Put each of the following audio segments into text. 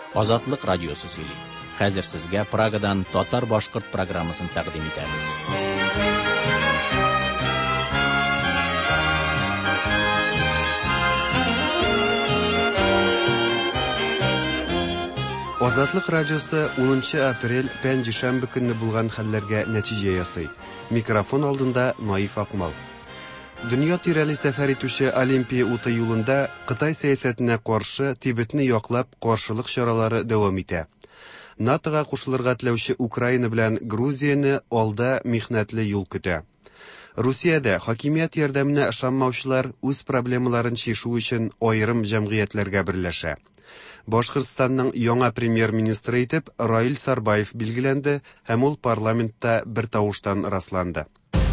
Азатлык радиосы сөйли. Хәзер сезгә Прагадан татар-башкорт программасын тәкъдим итәбез. Азатлык радиосы 10 апрель пәнҗешәмбе көнне булган хәлләргә нәтиҗә ясый. Микрофон алдында Наиф Акмал. Дөнья тирәли сәфәр итүче Олимпия уты юлында Кытай сәясәтенә каршы Тибетне яклап каршылык чаралары дәвам итә. НАТОга кушылырга теләүче Украина белән Грузияны алда михнәтле юл көтә. Русиядә хакимият ярдәменә ышанмаучылар үз проблемаларын чишү өчен аерым җәмгыятьләргә берләшә. Башкортстанның яңа премьер-министры итеп Раил Сарбаев билгеләнде һәм ул парламентта бер тавыштан расланды.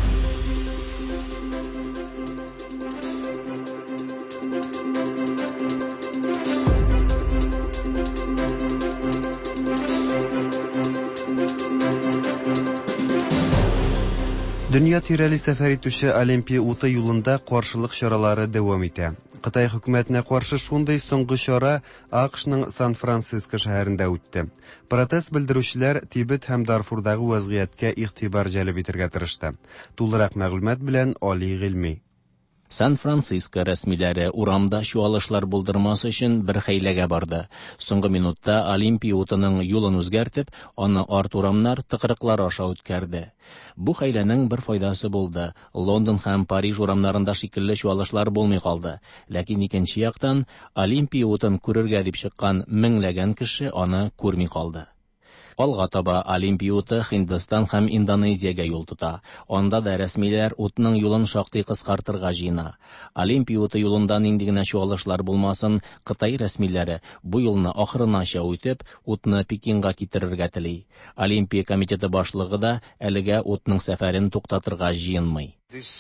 Дөнья тирәли сәфәр итүче Олимпия уты юлында каршылык чаралары дәвам итә. Кытай хөкүмәтенә каршы шундый соңгы чара АКШның Сан-Франциско шәһәрендә үтте. Протест белдерүчеләр Тибет һәм Дарфурдагы вазгыятькә игътибар җәлеп итәргә тырышты. Тулырак мәгълүмат белән Али Гыйльми. Сан-Франциско рәсмиләре урамда чуалышлар булдырмас өчен бер хәйләгә барды. Соңгы минутта Олимпия утының юлын үзгәртеп, аны арт урамнар тыкрыклар аша үткәрде. Бу хәйләнең бер файдасы булды. Лондон һәм Париж урамнарында шикелле чуалышлар булмый калды. Ләкин икенче яктан Олимпия утын күрергә дип чыккан меңләгән кеше аны күрми калды. Алга таба Олимпия уты Һиндстан һәм Индонезиягә юл тота. Анда да рәсмиләр утның юлын шактый кыскартырга җыена. Олимпия уты юлында нинди генә чуалышлар булмасын, Кытай рәсмиләре бу юлны ахырынача үтеп, утны Пекинга китерергә тели. Олимпия комитеты башлыгы да әлегә утның сәфәрен туктатырга җыенмый.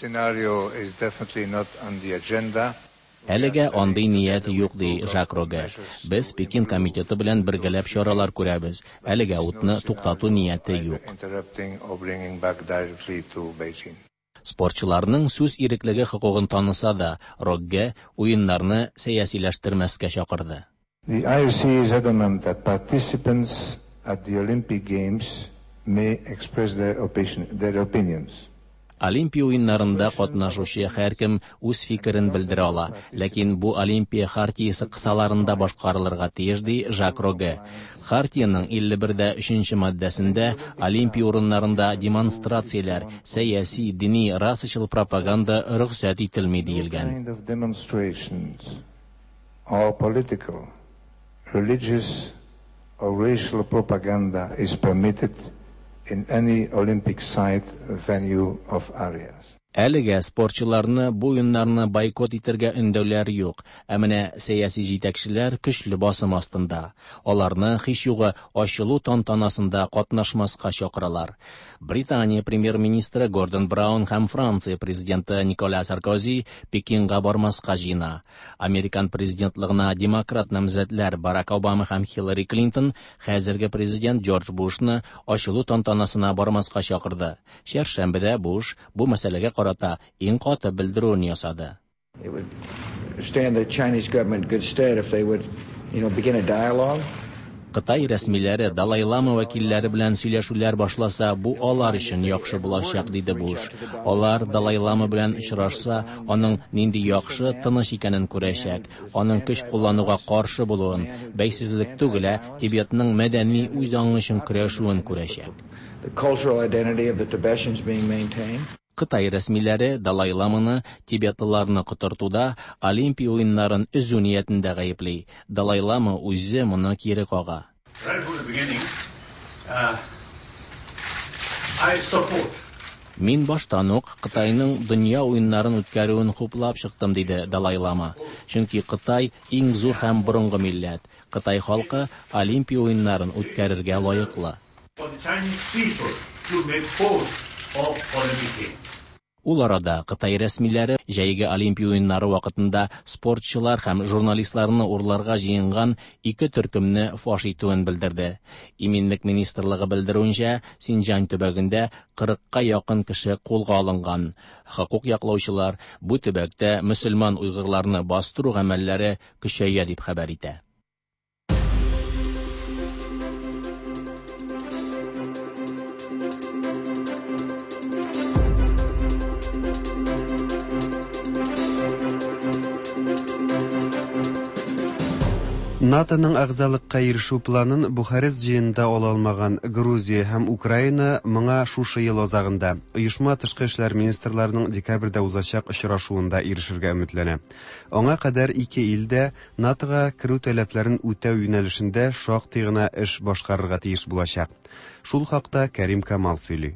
Әлегә андый ният юк, ди Жак Роге. Без Пекин комитеты белән бергәләп чаралар күрәбез. Әлегә утны туктату нияте юк. Спортчыларның сүз иреклеге хокугын таныса да, Роге уеннарны сәясиләштермәскә чакырды. The IOC is adamant that participants at the Olympic Games may express their opinions. Олимпия уеннарында катнашучы һәркем үз фикерен белдерә ала, ләкин бу Олимпия хартиясе кысаларында башкарылырга тиеш, ди Жак Роге. Хартияның 51-3 маддәсендә Олимпия урыннарында демонстрацияләр, сәяси, дини, расачыл пропаганда рөхсәт ителми диелгән. Political, religious or racial propaganda is permitted in any Olympic site venue of areas. Әлегә спортчыларны бу уеннарны бойкот итәргә өндәүләр юк, ә менә сәяси җитәкчеләр көчле басым астында. Аларны һич югы ачылу тантанасында катнашмаска чакыралар. Британия премьер-министры Гордон Браун һәм Франция президенты Николя Саркози Пекинга бармаска җыена. Американ президентлыгына демократ намзәтләр Барак Обама һәм Хиллари Клинтон хәзерге президент Джордж Бушны ачылу тантанасына бармаска чакырды. Чәршәмбедә Буш бу мәсьәләгә карата иң каты белдерүен ясады. It would stand the Chinese government good stead if they would, begin a dialogue. Кытай рәсмиләре Далай Лама вәкилләре белән сөйләшүләр башласа, бу алар өчен яхшы булачак, диде Буш. Алар Далай Лама белән очрашса, аның нинди яхшы, тыныч икәнен күрәчәк, аның көч куллануга каршы булуын, бәйсезлек түгел, Тибетның мәдәни үзаңлышын көрәшүен күрәчәк. The cultural identity of the Tibetans being maintained. Кытай рәсмиләре Далай Ламаны тибетлыларны котыртуда Олимпия уеннарын үзү ниятендә гаепли. Далай Лама үзе моны кире кага. Мин баштан ук Кытайның дөнья уеннарын үткәрүен хуплап чыктым, диде Далай Лама. Чөнки Кытай иң зур һәм борынгы милләт. Кытай халкы Олимпия уеннарын үткәрергә лаеклы. Ул арада Кытай рәсмиләре җәйге Олимпия уеннары вакытында спортчылар һәм журналистларны урларга җыенган 2 төркемне фаш итүен белдерде. Иминлек министрлыгы белдерүенчә, Синҗан төбәгендә 40-ка якын кеше кулга алынган. Хокук яклаучылар бу төбәктә мөселман уйгырларны бастыру гамәлләре көчәя дип хәбәр итә. НАТОның әгъзалыкка ирешү планын Бухарест җыенында ала алмаган Грузия һәм Украина моңа шушы ел азагында оешма тышкы эшләр министрларының декабрьдә узачак очрашуында ирешергә өметләнә. Аңа кадәр ике ил дә НАТОга керү таләпләрен үтәү юнәлешендә шактый гына эш башкарырга тиеш булачак. Шул хакта Кәрим Камал сөйли.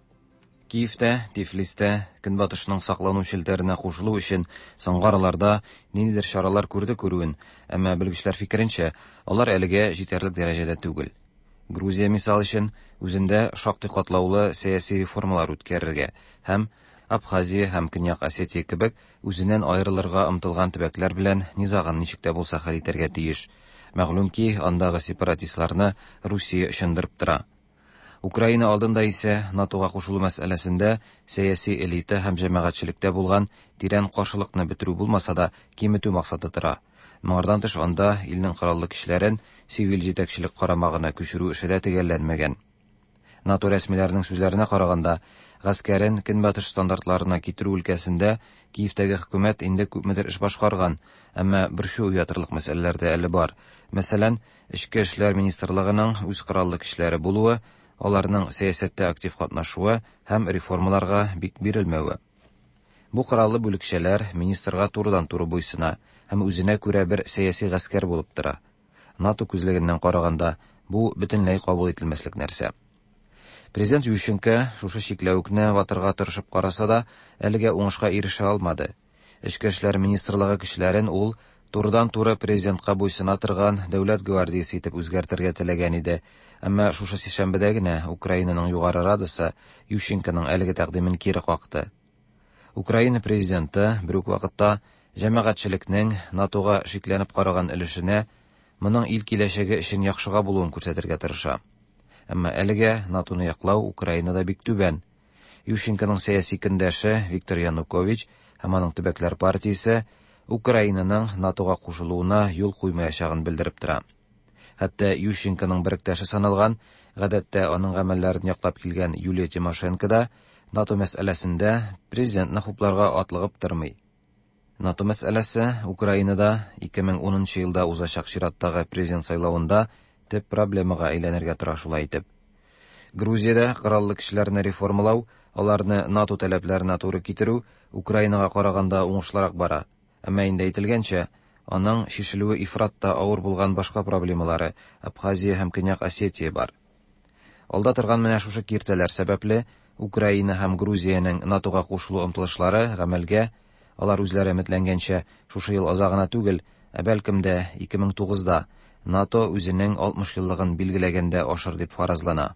Киевтә, Тифлистә, Көнбатышның саклану челтәренә кушылу өчен соңгы ниндидер чаралар күрүен, әмма белгечләр фикеренчә, алар әлегә җитәрлек дәрәҗәдә түгел. Грузия мисал өчен үзендә шактый катлаулы сәяси реформалар үткәрергә һәм Абхазия һәм Көньяк Осетия кебек үзеннән аерылырга омтылган төбәкләр белән низагын ничек тә булса хәл итәргә тиеш. Мәгълүм ки, андагы сепаратистларны Русия ышандырып тора. Украина алдында исә НАТОга кушылу мәсьәләсендә сәяси элита һәм җәмәгатьчелектә булган тирән каршылыкны бетерү булмаса да киметү максаты тора. Моңардан тыш анда илнең кораллы кешеләрен цивил җитәкчелек карамагына күчерү эше дә төгәлләнмәгән. НАТО рәсмиләренең сүзләренә караганда, гаскәрен Көнбатыш стандартларына китерү өлкәсендә Киевтәге хөкүмәт инде күпмедер эш башкарган, әмма бер шул уятырлык мәсьәләләрдә әле бар. Мәсәлән, Эчке эшләр министрлыгының үз кораллы кешеләре булуы, аларның сәясәттә актив катнашуы һәм реформаларга бик бирелмәве. Бу кораллы бүлекчәләр министрга турыдан-туры буйсына һәм үзенә күрә бер сәяси гаскәр булып тора. НАТО күзлегеннән караганда, бу бөтенләй кабул ителмәслек нәрсә. Президент Ющенко шушы чикләвекне ватырга тырышып караса да, әлегә уңышка ирешә алмады. Эчке эшләр министрлыгы кешеләрен ул турыдан-туры президентка буйсына торган дәүләт гвардиясе итеп үзгәртергә теләгән иде. Әмма шушы сишәмбедә генә Украинаның югары радасы Ющенконың әлеге тәкъдимен кире какты. Украина президенты бер үк вакытта җәмәгатьчелекнең НАТОга шикләнеп караган өлешенә моның ил киләчәге өчен яхшыга булуын күрсәтергә тырыша. Әмма әлегә НАТОны яклау Украинада бик түбән. Ющенконың сәяси көндәше Виктор Янукович һәм аның төбәкләр партиясе Украинаның НАТОга кушылуына юл куймаячагын белдереп тора. Хәтта Ющенконың беректәше саналган, гадәттә аның гамәлләрен яклап килгән Юлия Тимошенко да НАТО мәсьәләсендә президентны хупларга атлыгып тормый. НАТО мәсьәләсе Украинада 2010 елда узачак чираттагы президент сайлавында төп проблемага әйләнергә тора шулай итеп. Грузиядә кораллы кешеләрне реформалау, аларны НАТО таләпләренә туры китерү Украинага караганда уңышлырак бара. Әмма инде әйтелгәнчә, аның шишелүе ифратта авыр булган башка проблемалары Абхазия һәм Көньяк Осетия бар. Алда торган менә шушы киртәләр сәбәпле Украина һәм Грузиянең НАТОга кушылу омтылышлары гамәлгә, алар үзләре өметләнгәнчә шушы ел азагына түгел, бәлкем дә 2009да НАТО үзенең 60 еллыгын билгеләгәндә ашыр дип фаразлана.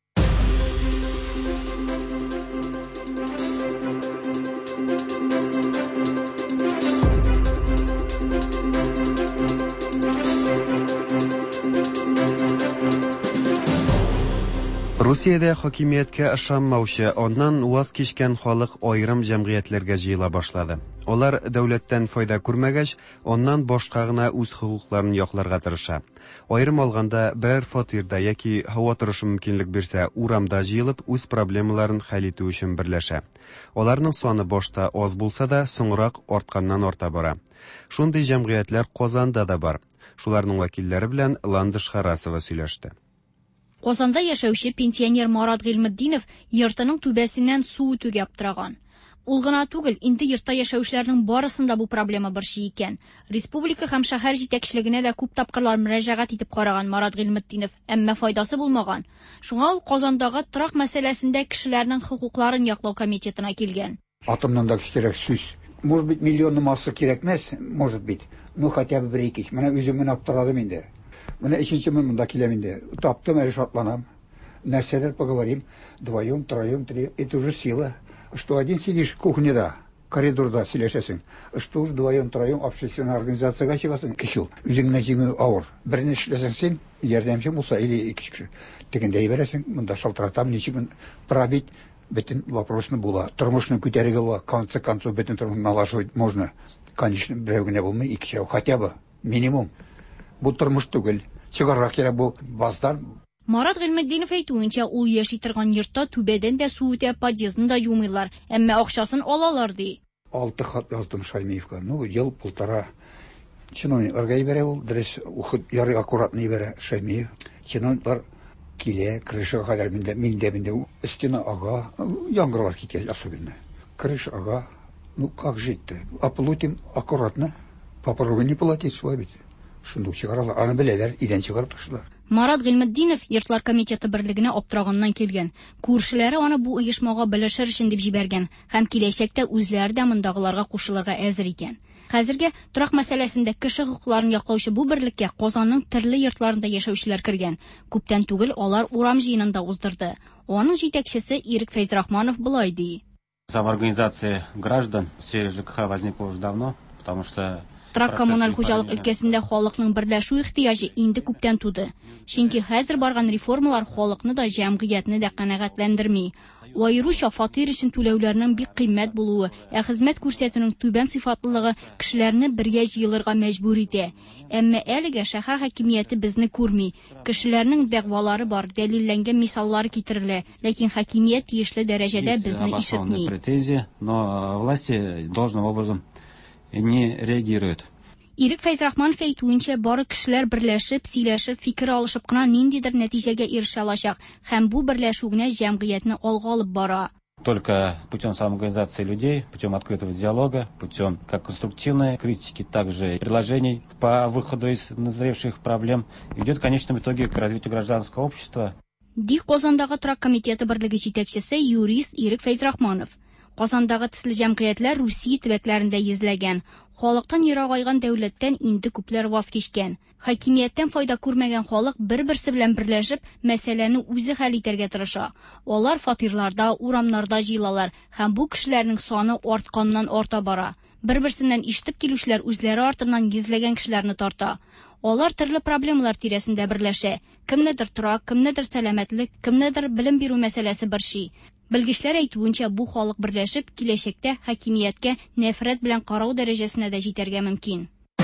Русиядә хакимияткә ышанмаучы, аннан ваз кичкән халык айрым җәмгыятьләргә җыела башлады. Алар дәүләттән файда күрмәгәч, аннан башка гына үз хокукларын якларга тырыша. Айрым алганда берәр фатирда яки һава торышы мөмкинлек бирсә, урамда җыелып үз проблемаларын хәл итү өчен берләшә. Аларның саны башта аз булса да, соңрак артканнан арта бара. Шундый җәмгыятьләр Казанда да бар. Шуларның вәкилләре белән Ландыш Харасова сөйләште. Казанда яшәүче пенсионер Марат Гыйлметдинов йортының түбәсеннән су үтүгә аптыраган. Ул гына түгел, инде йортта яшәүчеләрнең барысында бу проблема борчый икән. Республика һәм шәһәр җитәкчелегенә дә күп тапкырлар мөрәҗәгать итеп караган Марат Гыйлметдинов, әмма файдасы булмаган. Шуңа ул Казандагы торак мәсьәләсендә кешеләрнең хокукларын яклау комитетына килгән. Атомнан да кирәк сүз. Может быть, миллионны масса кирәкмәс, может быть. Ну хотя бы бер-ике. Менә үземне аптырадым инде. Менә икенче монда киләм инде. Таптым, әле шатланам. Нәрсәдер поговорим. Вдвоем, троем, троем. Это уже сила. Что один сидишь в кухне, коридорда сөйләшәсең. Что уж вдвоем, троем общественная организациягә чыгасың. Кишел. Үзеңне җиңү авыр. Берне эшләсәң син, ярдәмче булса, или ике кеше. Тегендә ибәрәсең, монда шалтыратам, ничек пробить бөтен вопросны була. Тормышны күтәрергә була. Конце концов бөтен тормышны налашып можно. Конечно, берәү генә булмый, икесе, хотя бы минимум. Бу тормыш түгел. Чыгарга кирәк бу баздан. Марат Гыйлметдинов әйтүенчә, ул яши торган йортта түбәдән дә су үтә, подъездны да юмыйлар, әмма акчасын алалар ди. 6 хат яздым Шаймиевка. Ну, ел полтора. Чиновникларга ибәрә ул, дөрес, ухып ярый аккуратный ибәрә, шәймәй. Чиновниклар килә, крышага кадәр миндә, стена ага, яңгырлар китә особенно. Крыша ага, ну как жить-то? Оплатим аккуратно, попробуй не платить свой бит. Шундук чыгаралар, аны беләләр, идән чыгарып ташлар. Марат Гыйльметдинов Йортлар комитеты берлегенә аптыраганнан килгән. Күршеләре аны бу оешмага белешер өчен дип җибәргән һәм киләчәктә үзләре дә мондагыларга кушылырга әзер икән. Хәзергә торак мәсьәләсендә кеше хокукларын яклаучы бу берлеккә Казанның төрле йортларында яшәүчеләр кергән. Күптән түгел алар урам җыенында уздырды. Аның җитәкчесе Ирек Фәйзрахманов былай ди. Самоорганизация граждан в сфере ЖКХ возникла уже давно, потому что Трак коммуналь хуҗалык өлкәсендә халыкның берләшү ихтыяҗы инде күптән туды. Чөнки хәзер барган реформалар халыкны да җәмгыятьне дә канәгатьләндерми. Аеруча фатир өчен түләүләрнең бик кыйммәт булуы, хезмәт күрсәтүнең түбән сыйфатлылыгы кешеләрне бергә җыелырга мәҗбүр итә. Әмма әлегә шәһәр хакимияте безне күрми. Кешеләрнең дәгъвалары бар, дәлилләнгән мисаллар китерелә, ләкин хакимият тиешле дәрәҗәдә безне ишетми. Претензии, но власти должным образом не реагируют. Ирек Фәйзрахманов әйтүенчә, бары кешеләр берләшеп, сөйләшеп, фикер алышып кына ниндидер нәтиҗәгә ирешә алачак һәм бу берләшү генә җәмгыятьне алга алып бара. Только путем самоорганизации людей, путем открытого диалога, путем как конструктивной критики, также предложений по выходу из назревших проблем идет в конечном итоге к развитию гражданского общества. Ди Казандагы Трак комитеты берлеге җитәкчесе юрист Ирек Фәйзрахманов. Казандагы төсле җәмгыятьләр Русия төбәкләрендә йөзләгән. Халыктан ерагайган дәүләттән инде күпләр ваз кичкән. Хакимияттән файда күрмәгән халык бер-берсе белән берләшеп, мәсьәләне үзе хәл итәргә тырыша. Алар фатирларда, урамнарда җыелалар һәм бу кешеләрнең саны артканнан арта бара. Бер-берсеннән ишетеп килүчеләр үзләре артыннан йөзләгән кешеләрне тарта. Алар төрле проблемалар тирәсендә берләшә. Кемнедер торак, кемнедер сәламәтлек, кемнедер белем бирү мәсьәләсе борчый. Белгечләр әйтүенчә, бу халык берләшеп, киләчәктә хакимияткә нәфрәт белән карау дәрәҗәсенә дә җитәргә мөмкин.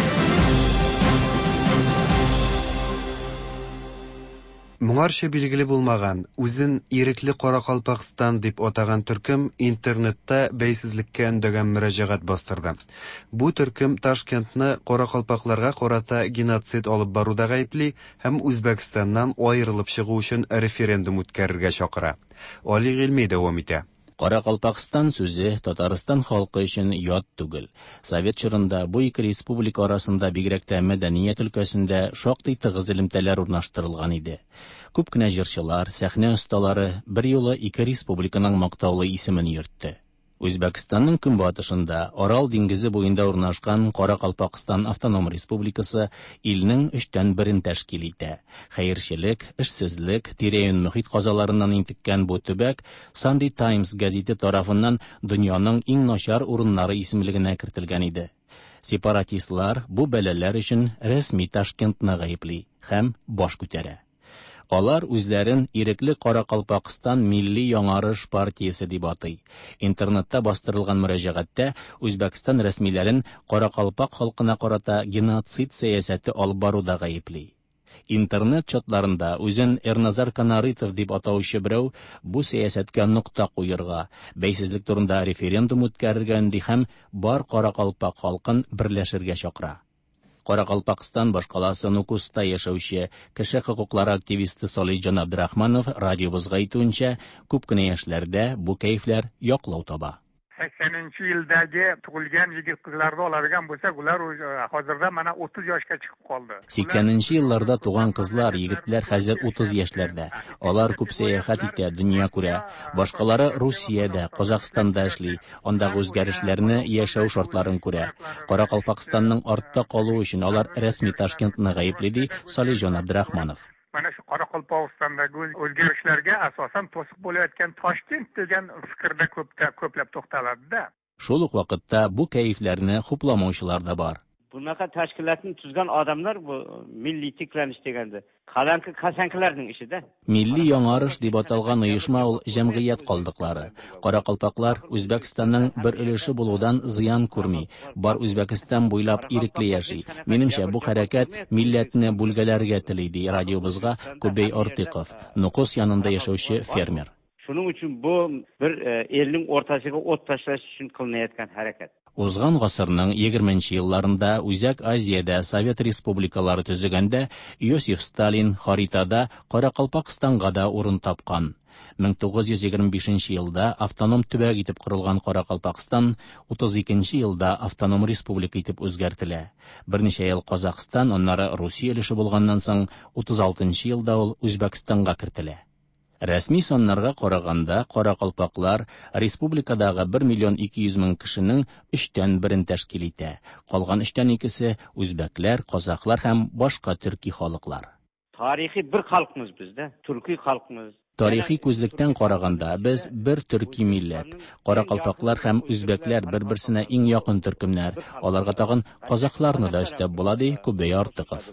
Моңарча билгеле булмаган, үзен ирекле Каракалпакстан дип атаган төркем интернетта бәйсезлеккә өндәгән мөрәҗәгать бастырды. Бу төркем Ташкентны Каракалпакларга карата геноцид алып баруда гаепли һәм Үзбәкстаннан аерылып чыгу өчен референдум үткәрергә чакыра. Али Гыйльми дәвам итә. Каракалпакстан сүзе Татарстан халкы өчен ят түгел. Совет чорында бу ике республика арасында бигрәк тә мәдәният өлкәсендә шактый тыгыз элемтәләр урнаштырылган иде. Күп кенә җырчылар, сәхнә осталары бер юлы ике республиканың мактаулы исемен йөртте. Үзбәкстанның көнбатышында Арал диңгезе буенда урнашкан Каракалпакстан автоном республикасы илнең 3/1 тәшкил итә. Хәерчелек, эшсезлек, тирә-юнь мөхит казаларыннан интеккән бу төбәк Sunday Times газеты тарафыннан дөньяның иң начар урыннары исемлегенә кертелгән иде. Сепаратистлар бу бәләләр өчен рәсми Ташкентны гаепли һәм баш күтәрә. Алар үзләрен ирекле Каракалпакстан милли яңарыш партиясе дип атый. Интернетта бастырылган мөрәҗәгатьтә Үзбәкстан рәсмиләрен Каракалпак халкына карата геноцид сәясәте алып баруда гаепли. Интернет чатларында үзен Эрназар Канаритов дип атаучы берәү бу сәясәткә нокта куерга, бәйсезлек турында референдум үткәрергә өнди һәм бар Каракалпак халкын берләшергә чакыра. Каракалпакстан башкаласы Нукуста яшәүче кеше хокуклары активисты Салиҗан Абдрахманов радиобызга әйтүенчә, күп кенә яшьләрдә бу кәйфләр яклау таба. 80-нче елдагы тугылган җигит кызларда оларган булса, улар хәзердә менә 30 яшькә чыгып калды. 80-нче елларда туган кызлар, егетләр хәзер 30 яшьләрдә. Алар күп сәяхәт итә, дөнья күрә. Башкалары Русиядә, Казакъстанда эшли, андагы үзгәрешләрне, яшәү шартларын күрә. Каракалпакстанның артта калуы өчен алар рәсми Ташкентны гаепли ди Салиҗан Абдрахманов. Mana shu Qoraqalpog'istondagi o'zgarishlarga asosan to'siq bo'layotgan Toshkent degan fikrda ko'plab to'xtaladi-da. Шул ук вакытта бу кәйфләрне хупламаучылар да бар. Bunaqa tashkilotni tuzgan odamlar bu milliy tiklanish deganda qalanqi qasanqalarning ishida. Milli яңарыш дип аталган оешма ул җәмгыять калдыклары. Каракалпаклар Үзбәкстанның бер өлеше булудан зыян күрми. Бар Үзбәкстан буйлап ирекле яши. Минемчә, бу хәрәкәт милләтне бүлгәләргә тели ди радиобызга Күбей Артыков, Нукус янында яшәүче фермер. Şunun için bu bir elning o'rtasiga o't tashlash uchun qilinayotgan harakat. Узган гасырның 20-нче елларында Үзәк Азиядә Совет республикалары төзегәндә Иосиф Сталин харитада Каракалпакстанга да урын тапкан. 1925 елда автоном төбәк итеп корылган Каракалпакстан 32 елда автоном республика итеп үзгәртелә. Берничә ел Казакстан, аннары Русия өлеше булганнан соң 36 елда ул Үзбәкстанга кертелә. Рәсми саннарга караганда, Каракалпаклар республикадагы 1,2 миллион кешенең 3/1 тәшкил итә. Калган 3/2 үзбәкләр, казаклар һәм башка төрки халыклар. Тарихи bir халкыбыз бездә, төрки халкыбыз. Тарихи күзлектән караганда, без бер төрки милләт. Каракалпаклар һәм үзбәкләр бер-берсенә иң якын төркемнәр. Аларга тагын казакларны да өстәп була ди Күбәй Артыков.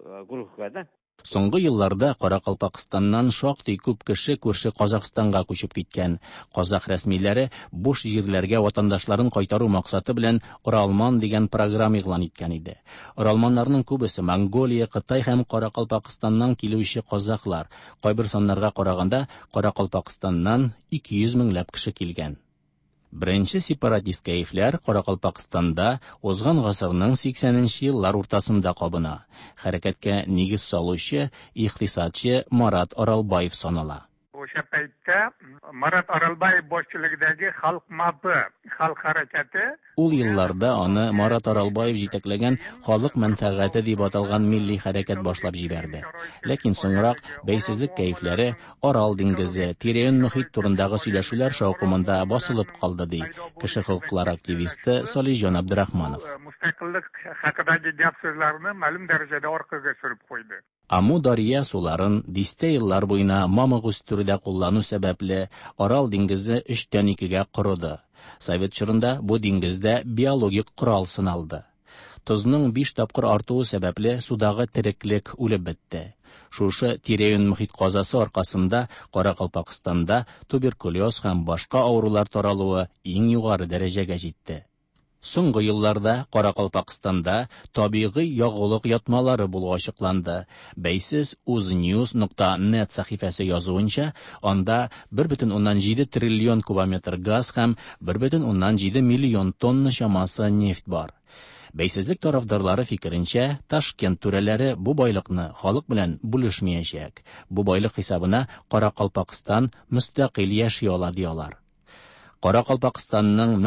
Соңгы елларда Каракалпакстаннан шактый күп кеше күрше Казакстанга күчеп киткән. Казак рәсмиләре буш җирләргә ватандашларын кайтару максаты белән Уралман дигән программа игълан иткән иде. Уралманнарның күбесе Монголия, Кытай һәм Каракалпакстаннан килүче казаклар. Кайбер саннарга караганда Каракалпакстаннан 200 меңләп кеше килгән. Беренче сепаратист кәефләр Каракалпакстанда узган гасырның 80нче еллар уртасында кабына. Хәрәкәткә нигез салучы икътисадчы Марат Аралбаев санала. O'sha paytda Marat Aralbayev boshchiligidagi Xalq MAP xalq harakati Ул елларда аны Марат Аралбаев җитәкләгән халык мәнфәгате дип аталган милли хәрәкәт башлап җибәрде. Ләкин соңрак бәйсезлек кәефләре Арал диңгезе, тирән мөхит турындагы сөйләшүләр шаукымында басылып калды ди кеше хокуклар активисты Салиҗан Абдрахманов. Mustaqillik haqidagi gap so'zlarni ma'lum darajada orqaga surib qo'ydi. Аму дария суларын дистә еллар буена мамык үстерүдә куллану сәбәпле Арал диңгезе 3/2 корыды. Совет чорында бу диңгездә биологик корал сыналды. Тузның 5 тапкыр артуы сәбәпле судагы тереклек үлеп бетте. Шушы тирән мөхит казасы аркасында Каракалпакстанда туберкулез һәм башка авырулар таралуы иң югары дәрәҗәгә җитте. Соңгы елларда Каракалпакстанда табигый ягулык ятмалары булу ачыкланды. Бәйсез uznews.net сәхифәсе язуынча, анда 1,7 триллион кубометр газ һәм 1,7 миллион тонна чамасы нефть бар. Бәйсезлек тарафдарлары фикеренчә, Ташкент түрәләре бу байлыкны халык белән бүлешмәячәк. Бу байлык хисабына Каракалпакстан мөстәкыйль яши ала диялар. Каракалпакстанның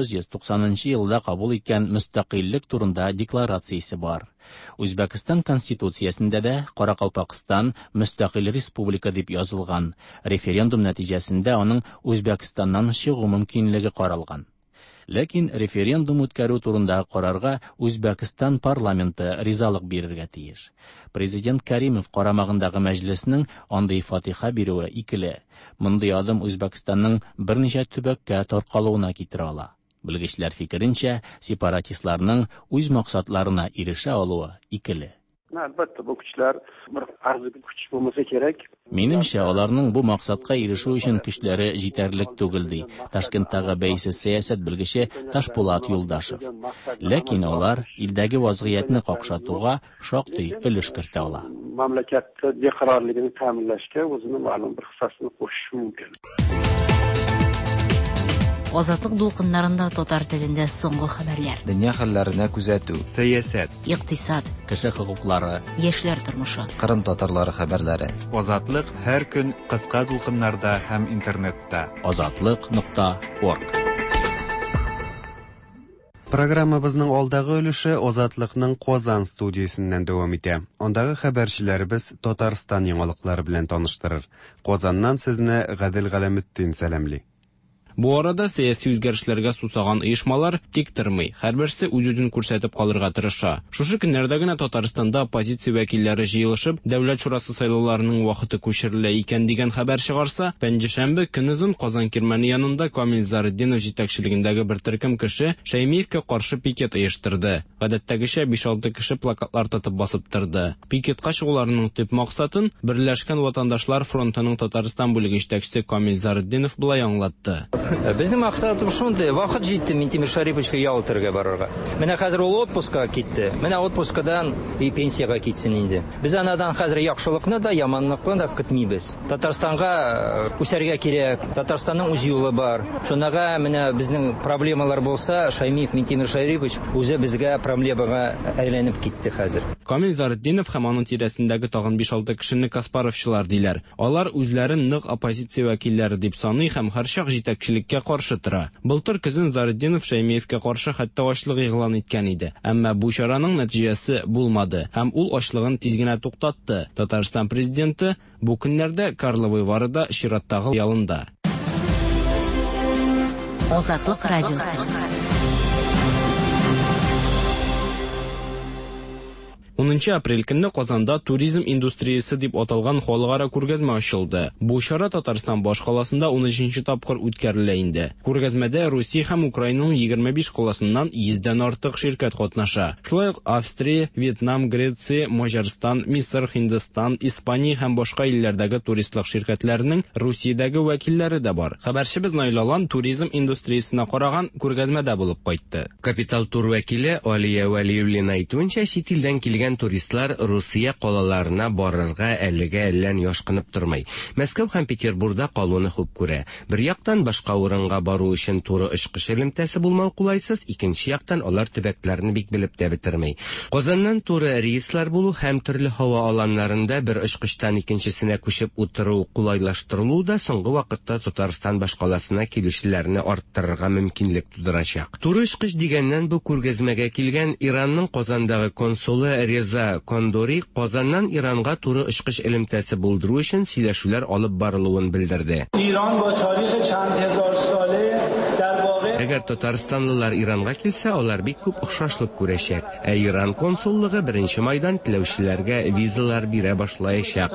1990 елда кабул иткән мөстәкыйльлек турында декларациясе бар. Үзбәкстан конституциясендә дә Каракалпакстан мөстәкыйль республика дип язылган. Референдум нәтиҗәсендә аның Үзбәкстаннан чыгу мөмкинлеге каралган. Ләкин референдум үткәрү турында карарга Үзбәкстан парламенты ризалык бирергә тиеш. Президент Кәримов карамагындагы мәҗлеснең андый фатиха бирүе икеле. Мондый адым Үзбәкстанның берничә төбәккә таркалуына китерә ала. Белгечләр фикеренчә, сепаратистларның үз максатларына ирешә алуы икеле. Әлбәттә, бу көчләр бер арзы көч булмаса кирәк. Минемчә, аларның бу максатка ирешү өчен көчләре җитәрлек түгел ди. Ташкенттагы бәйсез сәясәт белгече Ташпулат Юлдашев. Ләкин алар илдәге вазгыятьне какшатуга шактый өлеш кертә ала. Мәмләкәттә бехарарлыгын тәэминләшкә үзенең мәгълүм бер хissasını кушышы мөмкин. Азатлык дулкыннарында татар телендә соңгы хәбәрләр. Дөнья хәлләренә күзәтү, Сәясәт, Икътисад, Кеше хокуклары, яшьләр тормышы. Кырым татарлары хәбәрләре. Азатлык һәр көн кыска дулкыннарда һәм интернетта. Azatlyk.org. Программабызның алдагы өлеше Азатлыкның Казан студиясеннән дәвам итә. Андагы хәбәрчеләребез Татарстан яңалыклары белән таныштырыр. Казаннан сезне Гадел Галәметдин сәламли. Бу арада сәяси үзгәрешләргә сусаган оешмалар тик тормый, һәрберсе үз-үзен күрсәтеп калырга тырыша. Шушы көннәрдә генә Татарстанда оппозиция вәкилләре җыелышып, дәүләт шурасы сайлауларының вакыты күчерелә икән дигән хәбәр чыгарса, пәнҗешәмбе көнезен Казан Кирмәне янында Камил Зариддинов җитәкчелегендәге бер төркем кеше Шәймиевкә каршы пикет оештырды. Гадәттәгечә 5-6 кеше плакатлар тотып басып торды. Пикетка чыгуларның төп максатын Берләшкән ватандашлар фронтының Татарстан бүлеге җитәкчесе Камил Зариддинов булай аңлатты. Безнең максатыбыз шундый, вакыт җитте Минтимер Шариповичка ял итәргә барырга. Менә хәзер ул отпускка китте. Менә отпускадан и пенсияга китсен инде. Без анадан хәзер яхшылыкны да, яманлыкны да көтмибез. Татарстанга үсәргә кирәк. Татарстанның үз юлы бар. Шунага менә безнең проблемалар булса, Шаймиев Минтимер Шарипович үзе безгә проблемага әйләнеп китте хәзер. Камил Зарытдинов һәм аның тирәсендәге тагын 5-6 кешене Каспаровчылар диләр. Алар үзләрен нык оппозиция вәкилләре дип саный һәм һәрчак җитәкчелеккә каршы тора. Былтыр көзен Зарытдинов Шаймиевкә каршы хәтта ачлык игълан иткән иде. Әмма бу чараның нәтиҗәсе булмады һәм ул ачлыгын тиз генә туктатты. Татарстан президенты бу көннәрдә Карловый Варыда чираттагы ялында. Азатлык радиосы. 10 апрель көнне Казанда туризм индустриясе дип аталган халыкара күргәзмә ачылды. Бу чара Татарстан баш каласында 13-нче тапкыр үткәрелә инде. Күргәзмәдә Русия һәм Украинаның 25 каласыннан 100дән артык ширкәт катнаша. Шулай ук Австрия, Вьетнам, Греция, Маҗарстан, Мисыр, Һиндстан, Испания һәм башка илләрдәге туристлык ширкәтләренең Русиядәге вәкилләре дә бар. Хәбәрчебез Найлалан туризм индустриясенә караган күргәзмәдә булып кайтты. Капитал тур вәкиле Алия Вәлиевлина әйтүенчә, чит илдән килгән туристлар Русия калаларына барырга әлегә әллән яшкынып тормый. Мәскәү һәм Петербургда калуны хуп күрә. Бер яктан башка урынга бару өчен туры очкыш элемтәсе булмау кулайсыз, икенче яктан алар төбәкләрне бик белеп тә бетермей. Казаннан туры рейслар булу һәм төрле һава аланнарында бер очкыштан икенчесенә күчеп утыру кулайлаштырылу да соңгы вакытта Татарстан башкаласына килүчеләрне арттырырга мөмкинлек тудырачак. Туры очкыш дигәннән бу күргәзмәгә килгән Иранның Казандагы консулы Реза Кондори Казаннан Иранга туры очкыч элемтәсе булдыру өчен сөйләшүләр алып барылуын белдерде. Әгәр татарстанлылар Иранга килсә, алар бик күп охшашлык күрәчәк. Ә Иран консуллыгы 1 майдан теләүчеләргә визалар бирә башлаячак,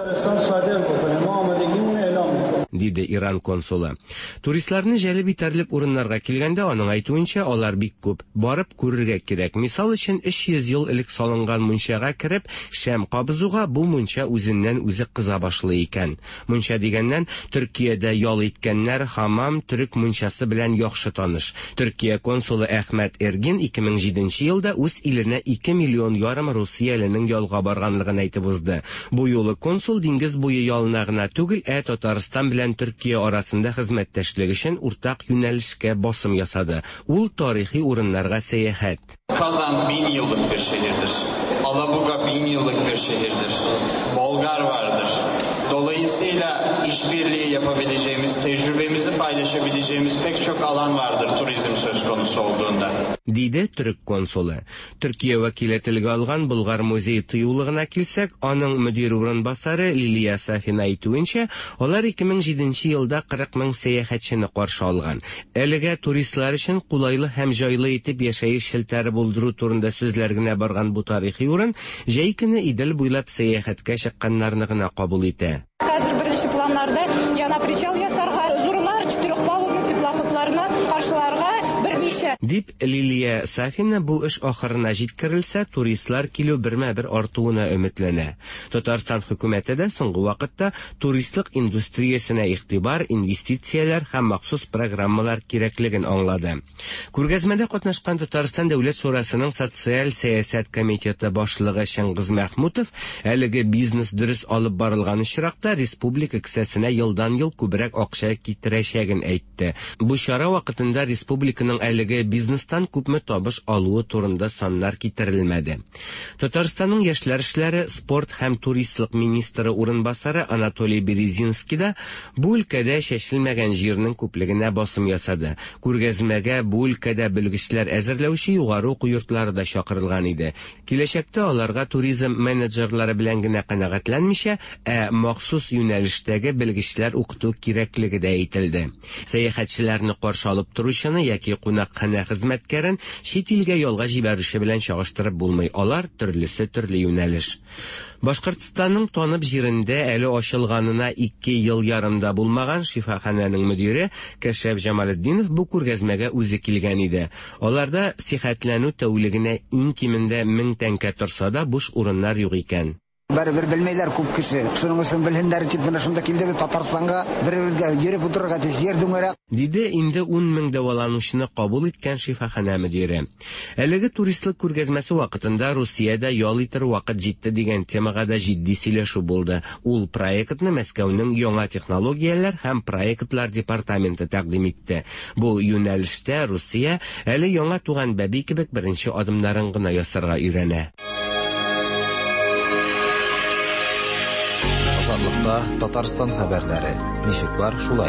диде Иран консулы. Туристларны җәлеп итәрлек урыннарга килгәндә, аның әйтүенчә, алар бик күп. Барып күрергә кирәк. Мисал өчен 300 ел элек салынган мунчага кереп, шәм кабызуга бу мунча үзеннән үзе кыза башлый икән. Мунча дигәннән Төркиядә ял иткәннәр хамам төрек мунчасы белән яхшы таныш. Төркия консулы Әхмәт Эргин 2007 елда үз иленә 2,5 миллион русияләрнең ялга барганлыгын әйтеп узды. Бу юлы консул диңгез буе ялына гына түгел, Татарстан белән Төркия арасында хезмәттәшлек өчен уртак юнәлешкә басым ясады. Ул тарихи урыннарга сәяхәт. Kazan 1000 yıllık bir şehirdir. Alabuga 1000 yıllık bir şehirdir. Bolgar vardır. Dolayısıyla işbirliği yapabileceğimiz, tecrübemizi paylaşabileceğimiz pek çok alan vardır turizm söz konusu olduğunda. Диде Türk консулы. Төркия вәкиле телгә алган Болгар музей тыюлыгына килсәк, аның мөдир урынбасары Лилия Сафина әйтүенчә, алар 2007 елда 40 мең сәяхәтчене каршы алган. Әлегә туристлар өчен кулайлы һәм җайлы итеп яшәеш шелтәре булдыру турында сүзләр генә барган бу тарихи урын җәй көне Идел буйлап сәяхәткә чыкканнарны гына кабул итә. Хәзер беренче планнарда яна причал ясарга, зурлар, 4-палубный теплоходларны каршыларга берничә. Дип Лилия Сафина бу эш ахырына җиткерелсә, туристлар килү бермә-бер артуына өметләнә. Татарстан хөкүмәте дә соңгы вакытта туристлык индустриясенә игътибар, инвестицияләр һәм махсус программалар кирәклеген аңлады. Күргәзмәдә катнашкан Татарстан Дәүләт Шурасының социаль сәясәт комитеты башлыгы Шыңгыз Мәхмүтов әлеге бизнес дөрес алып барылган очракта республика кесәсенә елдан-ел күбрәк акча китерәчәген әйтте. Бу чара вакытында республиканың әлеге бизнестан күпме табыш алуы турында саннар китерелмәде. Татарстанның яшьләр эшләре, спорт һәм туристлык министры урынбасары Анатолий Березинский да бу өлкәдә чәчелмәгән җирнең күплегенә басым ясады. Күргәзмәгә бу өлкәдә белгечләр әзерләүче югары уку йортлары да чакырылган иде. Киләчәктә аларга туризм менеджерлары белән генә канәгатьләнмичә, махсус юнәлештәге белгечләр укыту кирәклеге дә әйтелде. Сәяхәтчеләрне каршы алып торучыны яки кунакханә хезмәткәрен чит илгә ялга җибәрүче белән чагыштырып булмый. Алар төрлесе төрле юнәлеш. Башкортстанның танып җирендә әле ачылганына 2 ел ярымда булмаган шифаханәнең мөдире Кәшәф Җамалетдинов бу күргәзмәгә үзе килгән иде. Аларда сихәтләнү тәүлегенә иң кимендә 1000 тәңкә торса да буш урыннар юк икән. Бер белмәйләр күп кеше. Шуның өчен белһеннәр дип менә шунда килде Татарстанга, бер-бергә йөреп утырырга тиз җир дүңгәрәк. Диде инде 10 мең дәваланучыны кабул иткән шифахана мөдире. Әлеге туристлык күргәзмәсе вакытында Русиядә ял итер вакыт җитте дигән темага да җитди сөйләшү булды. Ул проектны Мәскәүнең яңа технологияләр һәм проектлар департаменты тәкъдим итте. Бу юнәлештә Русия әле яңа туган бәби кебек беренче адымнарын гына ясарга өйрәнә. Азатлыкта Татарстан хәбәрләре. Ничек бар, шулай.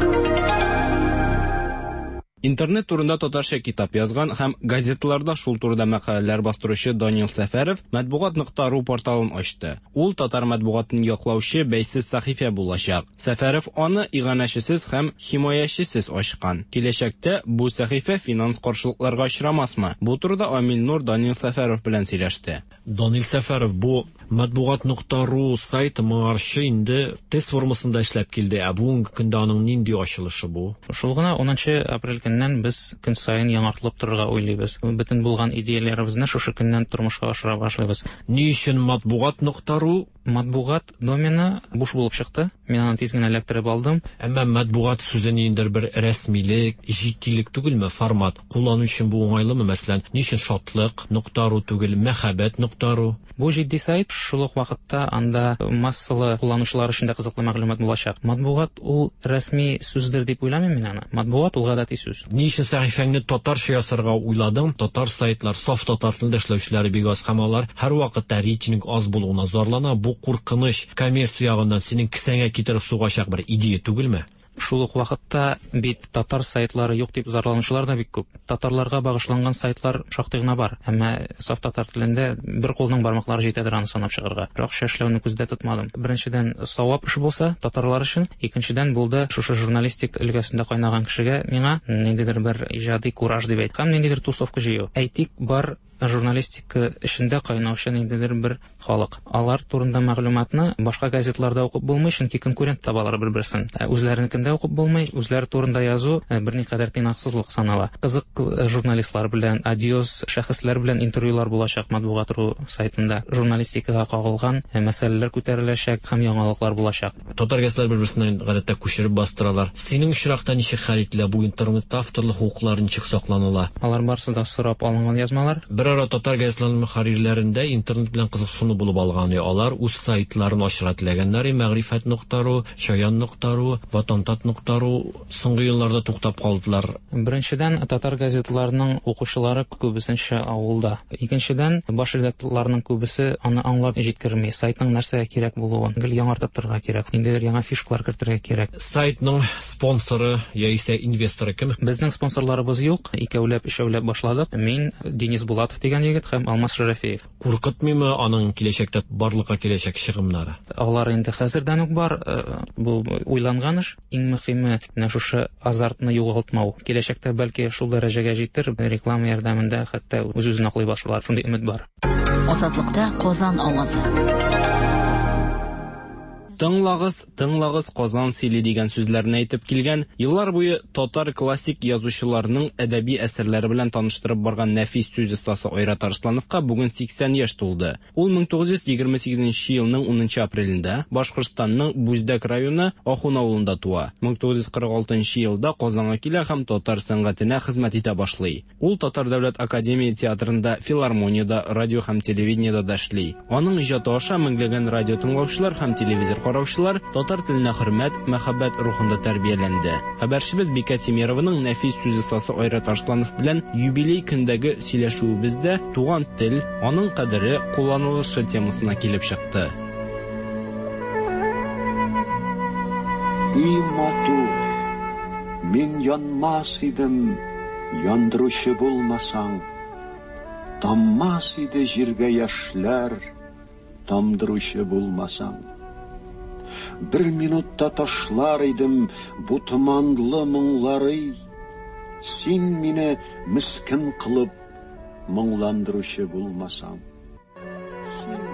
Интернет турында татарча китап язган һәм газеталарда шул турыда мәкаләләр бастыручы Данил Сәфәров матбугат.ру порталын ачты. Ул татар матбугатын яклаучы бәйсез сәхифә булачак. Сәфәров аны иганәчесез һәм химаячесез ачкан. Киләчәктә бу сәхифә финанс каршылыкларга очрамасмы? Бу турыда Амил Нур Данил Сәфәров белән сөйләште. Данил Сәфәров, бу матбугат.ру сайты моңарчы инде тест формасында эшләп килде. Бүгенге көндә аның нинди ачылышы бу? Шул гына 10 апрель көннән без көн саен яңартылып торырга уйлыйбыз. Бөтен булган идеяләребезне шушы көннән тормышка ашыра башлыйбыз. Ни өчен матбугат.ру? Матбугат домены буш булып чыкты. Мин аны тиз генә эләктереп алдым. Әмма матбугат сүзе ниндидер бер рәсмилек, җитдилек түгелме, формат? Куллану өчен бу уңайлымы? Мәсәлән, ни өчен шатлык.ру түгел, мәхәббәт.ру? Бу җитди сайт, шул ук вакытта анда массалы кулланучылар өчен дә кызыклы мәгълүмат булачак. Матбугат ул рәсми сүздер дип уйламыйм мин аны. Матбугат ул гадәти сүз. Ни өчен сәхифәңне татарча ясарга уйладың? Татар сайтлар, саф татар телендә эшләүчеләре бик аз һәм алар һәрвакытта рейтинг аз булуына зарлана. Бу куркыныч коммерция ягыннан синең кесәңә китереп сугачак бер идея түгелме? Шул ук вакытта бит татар сайтлары юк дип зарланучылар да бик күп. Татарларга багышланган сайтлар шактый гына бар. Әмма саф татар телендә бер кулның бармаклары җитәдер аны санап чыгарга. Акча эшләүне күздә тотмадым. Беренчедән савап эш булса татарлар өчен, икенчедән булды шушы журналистик өлгәсендә кайнаган кешегә миңа ниндидер бер иҗади кураж дип әйт. Һәм ниндидер тусовка җыю. Әйтик, бар журналистика эшендә кайнаучы ниндидер бер халык. Алар турында мәгълүматны башка газетларда укып булмый, чөнки конкурент табалар бер-берсен. Үзләренекендә укып булмый, үзләре турында язу берникадәр тыйнаксызлык санала. Кызык журналистлар белән, адиоз шәхесләр белән интервьюлар булачак матбугат.ру сайтында. Журналистикага кагылган мәсьәләләр күтәреләчәк һәм яңалыклар булачак. Татар газетләре бер-берсеннән гадәттә күчереп бастыралар. Синең очракта ничек хәл ителә бу интернетта авторлык хукуклары ничек сакланыла? Алар барысы да сорап алынган язмалар. Татар газеталарының мөхәррирләрендә интернет белән кызыксыну булып алган. Алар үз сайтларын ачыра теләгәннәр, мәгърифәт.ру, шаян.ру, ватанtat.ру соңгы елларда туктап калдылар. Беренчедән, татар газеталарының укучылары күбесенчә авылда. Икенчедән, баш редакторларның күбесе аны аңлап җиткерми. Сайтның нәрсәгә кирәк булуын, гел яңартып торырга кирәк, ниндидер яңа фишкалар кертергә кирәк. Сайтның спонсоры яисә инвесторы кем? Безнең спонсорларыбыз юк, икәүләп, өчәүләп башладык. Мин Денис Булатов дигән егет һәм Алмаз Шәрәфиев. Куркытмыймы аның киләчәктә барлыкка киләчәк чыгымнары? Алар инде хәзердән үк бар. Бу уйланган эш. Иң мөһиме менә шушы азартны югалтмау. Киләчәктә бәлки шул дәрәҗәгә җитер, реклама ярдәмендә хәтта үз-үзен аклый башлар. Шундый өмет бар. Азатлыкта Казан авазы. Тыңлагыз Казан сили дигән сүзләрне әйтеп килгән, еллар буе татар классик язучыларының әдәби әсәрләре белән таныштырып барган нәфис сүз остасы Айрат Арслановка бүген 80 яшь тулды. Ул 1928 елның 10 апрелендә Башкортстанның Бүздәк районы Ахун авылында туа. 1946 елда Казанга килә һәм татар сәнгатенә хезмәт итә башлый. Ул Татар дәүләт академия театрында, филармониядә, радио һәм телевидениедә дә эшли. Аның иҗаты аша меңләгән радио тыңлаучылар һәм телевизор караучылар татар теленә хөрмәт, мәхәббәт рухында тәрбияләнде. Хәбәрчебез Бика Тимерованың нәфис сүз остасы Айрат Арсланов белән юбилей көндәге сөйләшүебездә туган тел, аның кадере, кулланылышы темасына килеп чыкты. И матур, мин янмас идем, яндыручы булмасаң. Таммас иде җиргә яшьләр, тамдыручы булмасаң. Бер минутта ташлар идем бу томанлы моңлары, син мине мискин кылып моңландыручы булмасаң. Син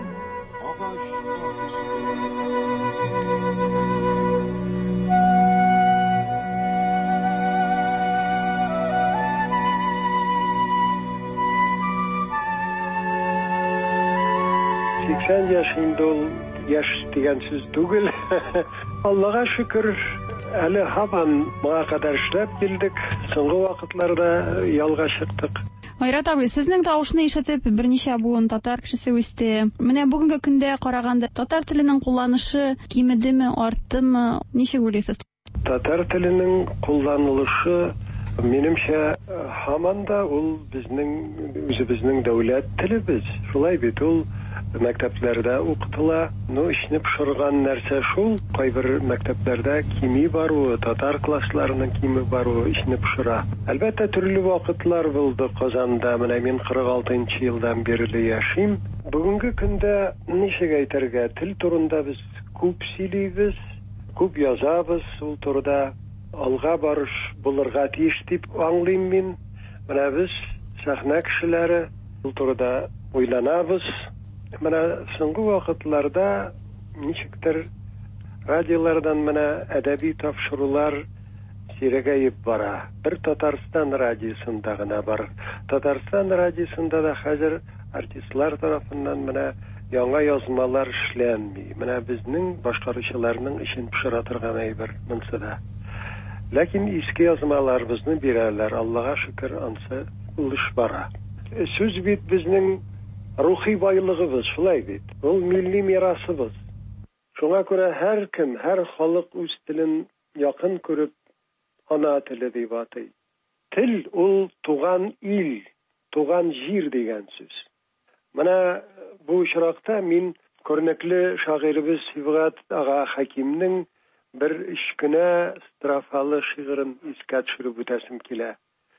80 yaşında yaş degan söz түгел. Аллага шүкүр, әле һаман буга кадәр эшләп килдек. Соңгы вакытларда ялга чыктык. Айрат абый, сезнең тавышны ишетеп берничә буын татар кешесе үсте. Менә бүгенге көндә караганда татар теленең кулланышы кимедеме, арттымы? Ничек уйлыйсыз? Татар теленең кулланылышы минемчә һаман да ул үзебезнең дәүләт телебез. Шулай бит ул мәктәпләрдә укытыла. Ичне пешергән нәрсә шул. Кайбер мәктәпләрдә кими бару, татар классларының кими бару ичне пешерә. Әлбәттә төрле вакытлар булды Казанда. Менә мин 46 елдан бери яшим. Бүгенге көндә ничек әйтергә, тел турында без күп сөйлибез, күп язабыз, ул турыда алга барыш булырга тиеш дип аңлыйм мин. Менә без сәхнә кешеләре ул турыда уйланабыз. Менә соңгы вакытларда ничектер радиолардан менә әдәби тапшырулар сирәгәеп бара. Бер Татарстан радиосында гына бар. Татарстан радиосында да хәзер артистлар тарафыннан менә яңа язмалар эшләнми. Менә безнең башкаручыларның ишен пешерә торган әйбер монсы да. Ләкин иске язмаларыбызны бирәләр. Аллага шөкер, ансы булыш бара. Сүз бит безнең рухи байлыгыбыз, шулай бит. Ул милли мирасыбыз. Шуңа күрә һәр кем, һәр халык үз телен якын күреп, ана теле дип атый. Тел ул туган ил, туган җир дигән сүз. Менә бу очракта мин күрнекле шагыйрыбыз Сибгат ага Хакимнең бер ишкенә строфалы шигырен искә төшереп үтәсем килә.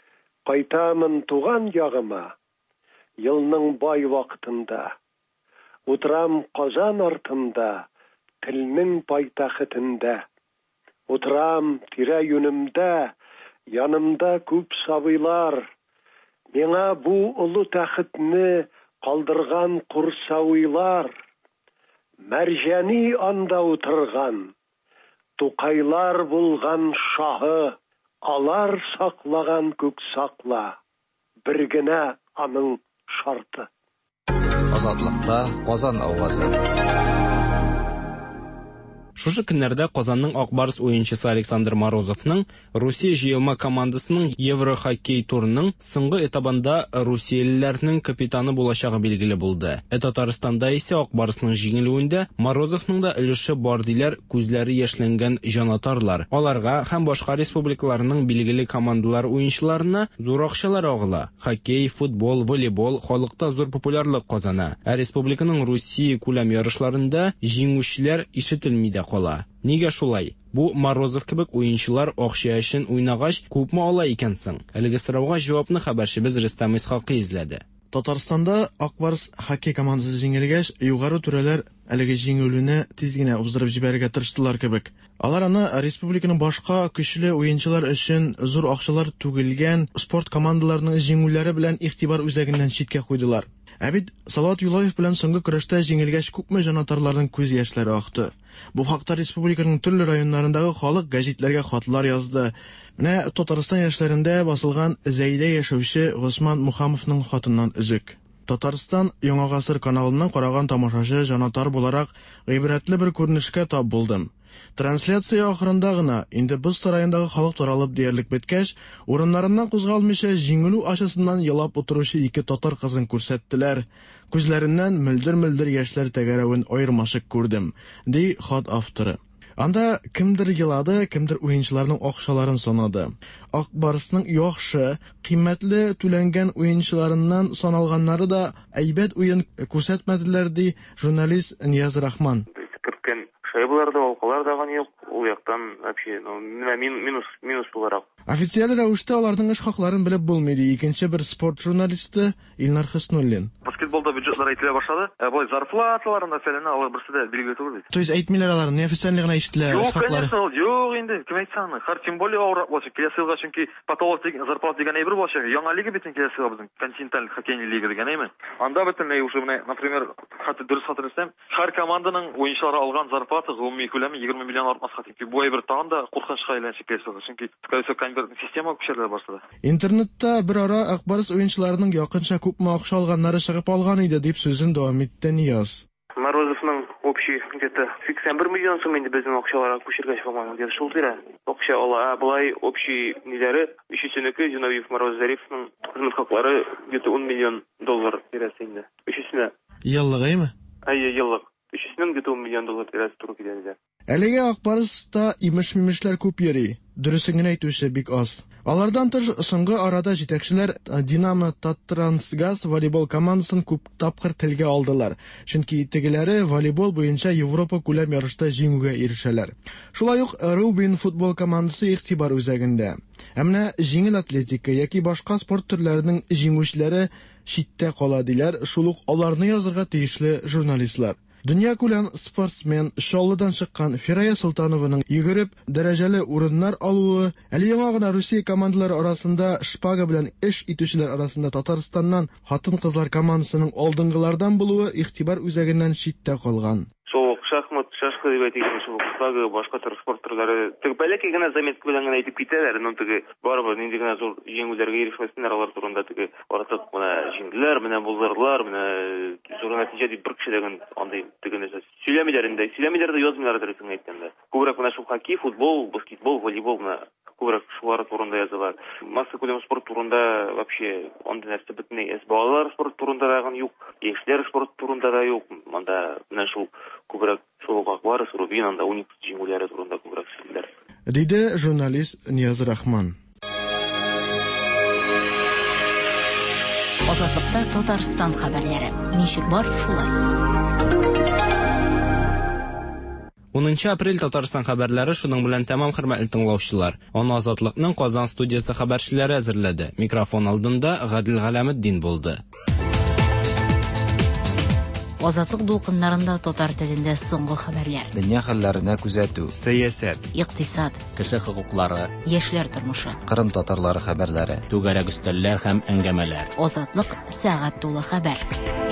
Кайтамын туган ягыма, елның бай вакытында. Утрам Казан артында, телнең пайтахытында. Утрам тирә-юнемдә, янымда күп сабыйлар. Миңа бу олы тәхетне калдырган курсавыйлар. Мәрҗәни анда утырган, Тукайлар булган шаһы, алар саклаган күк сакла. Бер генә аның шарты. Азатлыкта Казан авазы. Шушы көннәрдә Казанның Акбарс уенчысы Александр Морозовның Русия җыелма командасының Еврохоккей турының соңгы этабында русиялеләрнең капитаны булачагы билгеле булды. Татарстанда исә Акбарсның җиңелүендә Морозовның да өлеше бар диләр күзләре яшьләнгән җанатарлар. Аларга һәм башка республикаларның билгеле командалар уенчыларына зур акчалар агыла. Хоккей, футбол, волейбол халыкта зур популярлык казана. Республиканың Русия күләм ярышларында җиңүчеләр ишетелми дә кала. Нигә шулай? Бу Морозов кебек уенчылар акча өчен уйнагач күпме ала икән соң? Әлеге сорауга җавапны хәбәрчебез Рөстәм Исхакый изләде. Татарстанда Акбарс хоккей командасы җиңелгәч, югары түрәләр әлеге җиңүлүне тиз генә уздырып җибәрергә тырыштылар кебек. Алар аны республиканың башка көчле уенчылар өчен зур акчалар түгелгән спорт командаларының җиңүләре белән игътибар үзәгеннән читкә куйдылар. Әбид Салават Юлаев белән соңгы көрәштә җиңелгәч күпме җанатарларның күз яшьләре акты. Бу хакта республиканың төрле районнарындагы халык гәҗитләргә хатлар язды. Менә Татарстан яшьләрендә басылган Зәйдә яшәүче Госман Мухамовның хатыннан үзек. Татарстан Яңа гасыр каналыннан караган тамашачы җанатар буларак гыйбрәтле бер күренешкә тап булдым. Трансляция ахырында гына инде без сарайындагы халык таралып диярлек беткәч, урыннарыннан кузгалмыйча җиңелү ашасыннан елап утыручы ике татар кызын күрсәттеләр. Күзләреннән мөлдер-мөлдер яшьләр тәгәрәвен аермашык күрдем, ди хат авторы. Анда кемдер елады, кемдер уенчыларның акчаларын санады. Акбарсның яхшы, кыйммәтле түләнгән уенчыларыннан саналганнары да әйбәт уен күрсәтмәделәр, ди журналист Нияз Рахман. Шайбалар да, алкалар да ганы юк. Ул яктан вообще минус буларак. Официаль рәвештә аларның эш хакларын белеп булмый, ди икенче бер спорт журналисты Илнар Хиснуллин. Баскетболда бюджетлар әйтелә башлады. Бу зарплаталарында фәлән алар берсе дә билгеле түгел. То есть әйтмиләр алар, неофициаль гына ишетелә эш хаклары. Юк инде, кем әйтсәң, һәр тем более авырак булачак. Киләсе елга чөнки потолок зарплата дигән әйбер булачак. Яңа лига битен киләсе елга безнең континенталь хоккейный лига дигән әйме. Анда бөтенләй уже менә, например, хәтта дөрес хатırlasам, һәр команданың уенчылары алган зарплата гомуми күләме 20 миллион артмаска тип. Бу әйбер тагын да куркынычка әйләнеп киләсе елга. Чөнки конвертный система күчерелә башлады. Интернетта бер ара Акбарс уенчыларының якынча күпме акча алганнары чыгып алган иде дип сүзен дәвам итте Нияз. Осының общий где-то 81 миллион сум инде безнең акчаларга күчергәч, по-моему, где-то шул тирә. Акча ала, булай общий ниләре, өчесенеке Зиновьев Мороззаревның хезмәт хаклары где-то 10 миллион доллар тирәсендә. Өчесенә. Еллыгымы? Еллык. Өчесенең где-то 10 миллион доллар тирәсе туры килә. Әлегә Акбарыста имеш-мимешләр күп йөри. Дөресен генә әйтүче бик аз. Алардан тыш соңгы арада җитәкчеләр Динамо Таттрансгаз волейбол командасын күп тапкыр телгә алдылар. Чөнки тегеләре волейбол буенча Европа күләм ярышта җиңүгә ирешәләр. Шулай ук Рубин футбол командасы игътибар үзәгендә. Әмма җиңел атлетика яки башка спорт төрләренең җиңүчеләре читтә кала диләр, шул ук аларны язырга тиешле журналистлар. Дөнья күләм спортсмен Шаллыдан чыккан Фирая Султанованың йөгереп дәрәҗәле урыннар алуы, әле яңа гына Россия командалары арасында шпага белән эш итүчеләр арасында Татарстаннан хатын-кызлар командасының алдынгылардан булуы игътибар үзәгеннән читтә калган. Шахмат, шашка дип әйтик, шул шпага, башка төр спорт төрләре. Бәләкәй генә заметка белән генә әйтеп китәләр, но барыбер нинди генә зур җиңүләргә ирешмәсеннәр алар турында артык менә җиңделәр, менә булдырдылар, менә зур нәтиҗә дип бер кешеләген андый тегенә сөйләмиләр дә язмыйлар дөресен әйткәндә. Күбрәк менә шул хоккей, футбол, баскетбол, волейбол менә күбрәк шулар турында язалар. Масса күләм спорт турында вообще андый нәрсә бетмәй. Балалар спорт турында да юк, яшьләр спорт турында да юк. Монда менә шул күбрәк шул Акбарыс, Рубин, анда уник җиңүләре турында күбрәк сөйләр. Диде журналист Нияз Рахман. Азатлыкта Татарстан хәбәрләре. Ничек бар шулай? 10 апрель Татарстан хәбәрләре шуның белән тәмам, хөрмәтле тыңлаучылар. Аны Азатлыкның Казан студиясе хәбәрчеләре әзерләде. Микрофон алдында Гадил Галәметдин булды. Азатлык дулкыннарында татар телендә соңгы хәбәрләр. Дөнья хәлләренә күзәтү, сәясәт, икътисад, кеше хокуклары, яшьләр тормышы, Кырым татарлары хәбәрләре, түгәрәк өстәлләр һәм әңгәмәләр. Азатлык сәгать тулы хәбәр.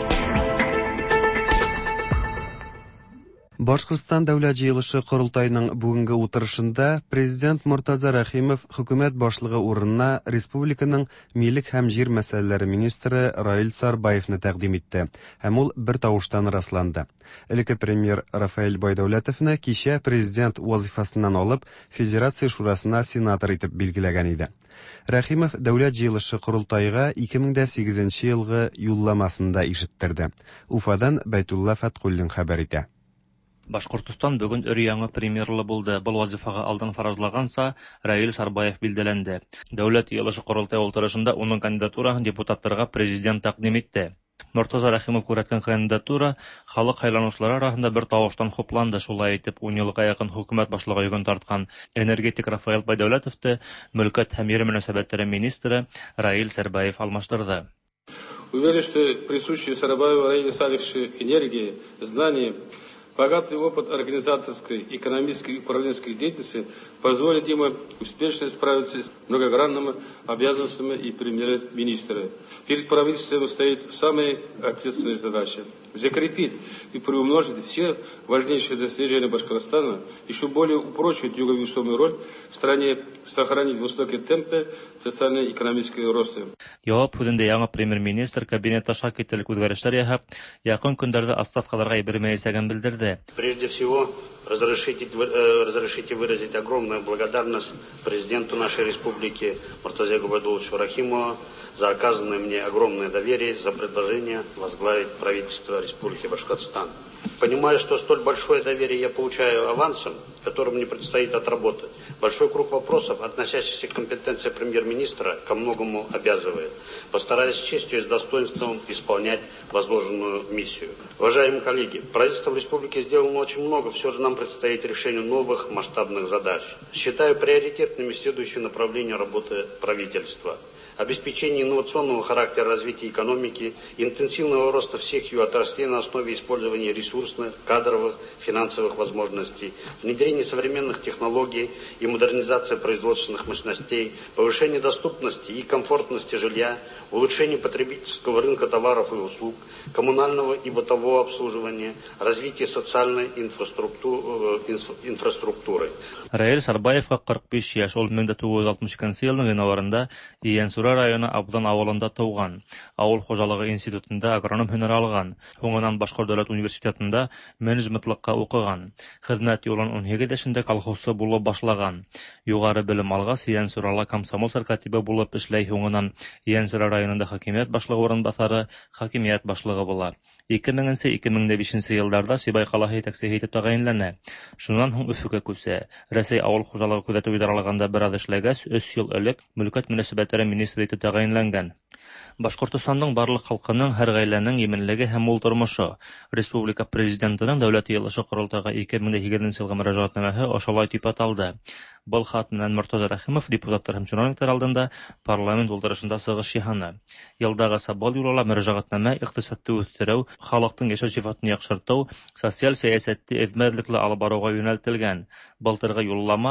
Башкортстан дәүләт җыелышы корылтайының бүгенге утырышында президент Муртаза Рәхимов хөкүмәт башлыгы урынына республиканың милек һәм җир мәсьәләләре министры Раил Сарбаевны тәкъдим итте, һәм ул бер тавыштан расланды. Элекке премьер Рафаэль Байдәүләтовны кичә президент вазифасыннан алып, Федерация шурасына сенатор итеп билгеләгән иде. Рәхимов дәүләт җыелышы корылтайга 2008 елгы юлламасында ишеттерде. Уфадан Бәйтулла Фаткуллин хәбәр итә. Башкортстан бүген өр-яңа премьерлы булды. Был вазифага алдан фаразлаганса, Раил Сарбаев билдәләнде. Дәүләт җыелышы корылтай утырышында уның кандидатурасын депутатларга президент тәкъдим итте. Муртаза Рәхимов күрәткән кандидатура халык хайланулары арасында бер тавыштан хупланды. Шулай итеп, 10 елга якын хөкүмәт башлыгы йөген тарткан энергетик Рафаэль Байдәүләтовты мөлкәт һәм җир мөнәсәбәтләре министры Раил Сарбаев алмаштырды. Уверен, что присущие Сарбаеву Раилу Садиковичу энергии, знания, богатый опыт организаторской, экономической и управленческой деятельности позволит ему успешно справиться с многогранными обязанностями и премьер-министра. Перед правительством стоит самая ответственная задача – закрепить и приумножить все важнейшие достижения Башкортостана, еще более упрочить его весомую роль в стране, сохранить высокие темпы социально-экономического роста. Явап һүзендә яңа премьер-министр кабинетта шакитлек үзгәрешләр яһап, якын көндәрдә отставкаларга ибермәячәген белдерде. Прежде всего, разрешите выразить огромную благодарность президенту нашей республики Муртазе Губайдуловичу Рахимову за оказанное мне огромное доверие, за предложение возглавить правительство Республики Башкортостан. Понимая, что столь большое доверие я получаю авансом, которым мне предстоит отработать, большой круг вопросов, относящихся к компетенции премьер-министра, ко многому обязывает. Постараюсь с честью и с достоинством исполнять возложенную миссию. Уважаемые коллеги, правительство республики сделало очень много, все же нам предстоит решение новых масштабных задач. Считаю приоритетными следующие направления работы правительства. Обеспечение инновационного характера развития экономики, интенсивного роста всех ее отраслей на основе использования ресурсных, кадровых, финансовых возможностей, внедрение современных технологий и модернизация производственных мощностей, повышение доступности и комфортности жилья, улучшение потребительского рынка товаров и услуг, коммунального и бытового обслуживания, развитие социальной инфраструктуры. Раил Сарбаевка 45 яшь, ул 1962 елның январында Иянсура Йәнсура районы Абдан авылында тыуган. Авыл хуҗалыгы институтында агроном һөнәр алган. Һуңыннан Башкорт дәүләт университетында менеджментлыкка укыган. Хезмәт юлын 17 яшендә колхозчы булып башлаган. Югары белем алгач, Йәнсурала комсомол сәркатибы булып эшләй, һуңыннан Йәнсура районында хакимият башлыгы урынбасары, хакимият башлыгы була. 2000-2005 елларда Сибай калаһы итәкчесе итеп тәгаенләнә. Шуннан һуң Өфөгә күсә. Рәсәй авыл хуҗалыгы күзәтү идаралыгында бер аз эшләгәч, 3 ел элек мөлкәт мөнәсәбәтләре министры итеп тәгаенләнгән. Башкортстанның барлык халкының, һәр гаиләнең иминлеге һәм мул тормышы. Республика президентының дәүләт йыелышы корылтайга 2020 елга мөрәҗәгатнамәһе ошолай дип аталды. Был хат менән Мортаза Рәхимов депутаттар һәм чиновниклар алдында парламент утырышында сыгыш яһаны. Елдагы Сабал юлла мөрәҗәгатнамә икътисадты үстерү, халыктың яшәү сыйфатын яхшырту, социаль сәясәтте эзмәдлекле алып баруга юнәлтелгән. Былтыргы юллама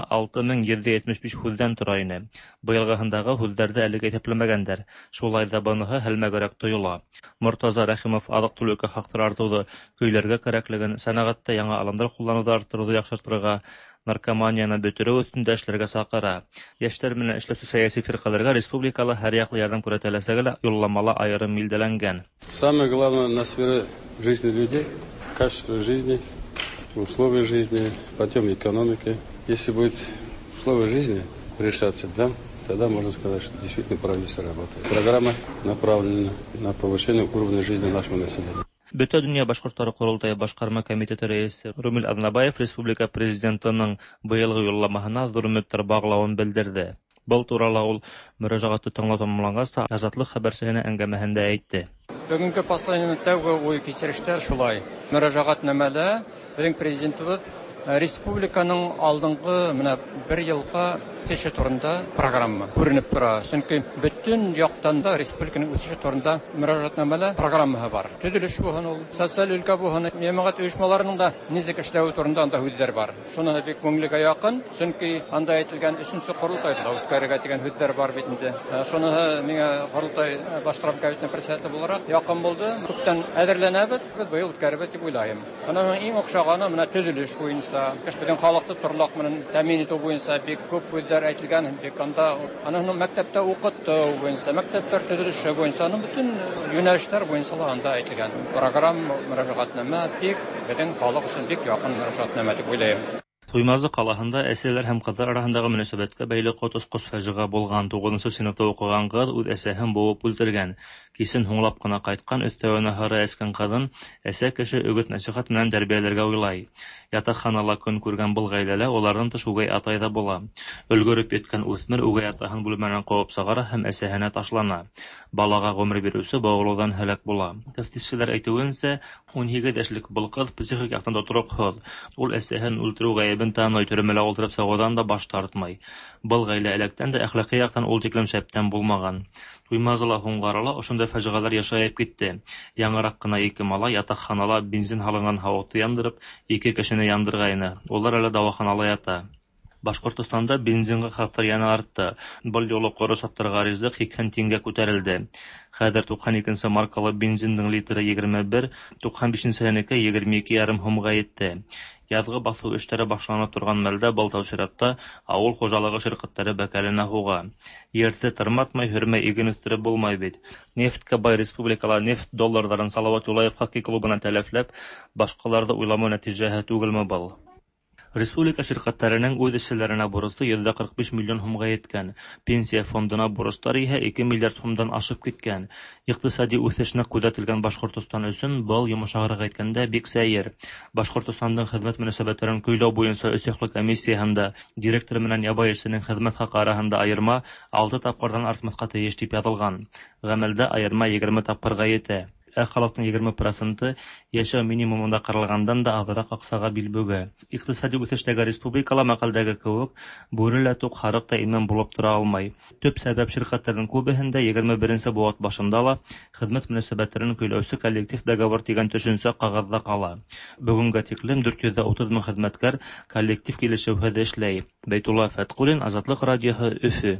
6775 һүздән тора иде. Быелгыһындагы һүзләрдә әлегә исәпләмәгәннәр. Шулай да быныһы хәлмәгәрәк тоела. Мортаза Рәхимов азык-түлеккә хакты артуды, көйләргә кирәклеген, сәнәгатьтә яңа алымдар куллануды арттыруды яхшыртырга, наркоманияны бөтерү өстендә эшләргә сакыра. Яшьләр белән эшләүче сәяси фиркаларга республикалы һәр яклы ярдәм күрсәтеләсәге лә юлламала аерым билдәләнгән. Самое главное на сфере жизни людей, качество жизни, условия жизни, подъем экономики. Если будет условия жизни решаться, да, тогда можно сказать, что действительно правительство работает. Программа направлена на повышение уровня жизни нашего населения. Бөтә дөнья башкортлары курултайы башкарма комитеты рәисе Румил Азнабаев республика президентының быелгы юлламаһына зур өметләр баглавын белдерде. Был туралы ул мөрәҗәгатьте тыңлау тәмамлангач, Азатлык хәбәрчесенә әңгәмәһендә әйтте. Бүгенге посланиене тәүге уй кичерештәр шулай. Мөрәҗәгатнамәдә безнең президентыбыз республиканың алдынгы менә 1 елга үсеше турында программа күренеп тора. Чөнки бөтен яктан да республиканың үсеше турында мөрәҗәгатнамәле программаһы бар. Төзелеш булган ул, социаль өлкә булган, җәмәгать оешмаларының да низик эшләү турында анда һүзләр бар. Шуны бик күңелгә якын, чөнки анда әйтелгән 3нче корылтайда үткәрергә дигән һүзләр бар бит инде. Шуны миңа корылтай башкарма комитетының председателе буларак якын булды. Күптән әзерләнәбез, без быел үткәрбез дип уйлыйм. Аның иң охшаганы менә төзелеш буенча, кешенең халыкты торлык менән тәэмин итү буенча бик күп һүзләр әйтелгән. Бик анда аның мәктәптә укыту буенча, мәктәпләр төзелеше буенча, бөтен юнәлешләр буенча анда әйтелгән. Программа мөрәҗәгатнамә бик безнең халык өчен бик якын мөрәҗәгатнамә дип уйлыйм. Туймазы калаһында әсәрләр һәм кызлар арасындагы мөнәсәбәткә бәйле коточкыч фаҗига булган. 9нчы сыйныфта укыган кыз үз әсәһен буып үлтергән. Кисен һуңлап кына кайткан өстәвенә һары әскән кызын әсә кеше үгет насихат менән тәрбияләргә уйлай. Ятакханала көн күргән был гаиләләр уларның тыш үгәй атайда була. Өлгөрүп еткән үсмер үгәй атаһын бүлмәнән куып сыгара һәм әсәһенә ташлана. Балага гомер бирүче бавылудан һәлак була. Тәфтишчеләр әйтүенчә, 17 яшьлек был кыз психик яктан да торык. Ул әсәһен үлтерү гаебен таный, төрмәлә утырып сагудан да баш тартмый. Был гаилә электән дә әхлакый яктан ул тиклем шәптән булмаган. Туймазыла һуңгарала ошондай фаҗигалар яшәеп китте. Яңарак кына 2 малай ятакханала бензин һалынган һавытты яндырып, 2 кешене яндыргайны. Улар әле дәваханала ята. Башкортстанда бензинга хәтер яна артты. Был юлы коры саттырга ризык 2 тингә күтәрелде. Хәзер 92 маркалы бензинның литры 21, 95-неке 22,5 һумга йетте. Язгы басу эшләре башланып торган мәлдә Балтау чиратта авыл хуҗалыгы ширкәтләре бәкәленә һуга. Ерте тырматмай хөрмә иген үстереп булмай бит. Нефткә бай республикала нефт долларларын Салават Юлаев хоккей клубына тәләфләп, башкаларда уйламау нәтиҗәһе түгелме был? Республика ширкәтләренең үз эшчеләренә бурысы 145 миллион һумга йеткән. Пенсия фондына бурычлар иһә 2 миллиард һумдан ашып киткән. Икътисади үсешне күзәтелгән Башкортстан өчен был йомшаграк әйткәндә бик сәер. Башкортстанның хезмәт мөнәсәбәтләрен көйләү буенча өсәкле комиссиясында директор менән ябай эшченең хезмәт хакы арасында айырма 6 тапкырдан артмаска тиеш дип язылган. Гамәлдә айырма 20 тапкырга йетә. Халыктың 20% яшәү минимумында каралгандан да азрак аксага бил бөгә. Икътисади үсештәге республикала мәкалдәге кебек бүрелә тук харык та иман булып тора алмай. Төп сәбәп ширкәтләрнең күбеһендә 21 буат башында ла хезмәт мөнәсәбәтләрен көйләүче коллектив договор дигән төшенчә кагазда кала. Бүгенгә тиклем 430 мең хезмәткәр коллектив килешүһендә эшләй. Бәйтулла Фәткулин, Азатлык радиоһы, Өфе.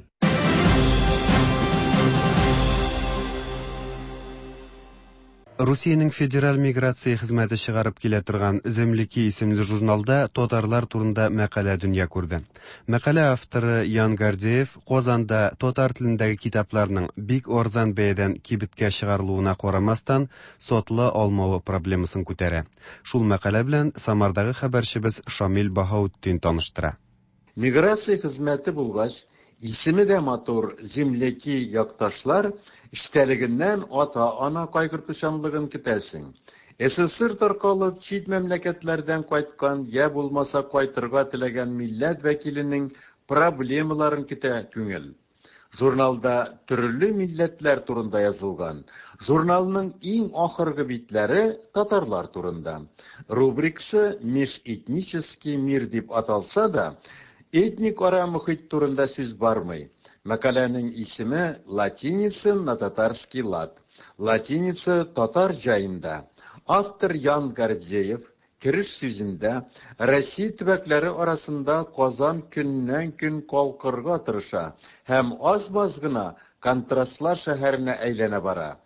Русиянең федераль миграция хезмәте чыгарып килә торган Земляки исемле журналда татарлар турында мәкалә дөнья күрде. Мәкалә авторы Ян Гордеев Казанда татар телендәге китапларның бик арзан бәядән кибеткә чыгарылуына карамастан сотлы алмавы проблемасын күтәрә. Шул мәкалә белән Самардагы хәбәрчебез Шамил Баһаутдин таныштыра. Миграция хезмәте булгач, исеме дә матур Земляки якташлар эштәлегеннән ата-ана кайгыртучанлыгын көтәсең. СССР таркалып чит мәмләкәтләрдән кайткан я булмаса кайтырга теләгән милләт вәкиленең проблемаларын көтә күңел. Журналда төрле милләтләр турында язылган. Журналның иң ахыргы битләре татарлар турында. Рубрикасы «Межэтнический мир» дип аталса да, этник ара мөхит турында сүз бармый. Мәкаләнең исеме латиница на татарский лад. Латиница татар җаенда. Автор Ян Гордеев кириш сүзендә Россия төбәкләре арасында Казан көннән-көн калкырга тырыша һәм аз-маз гына контрастлар шәһәренә әйләнә бара.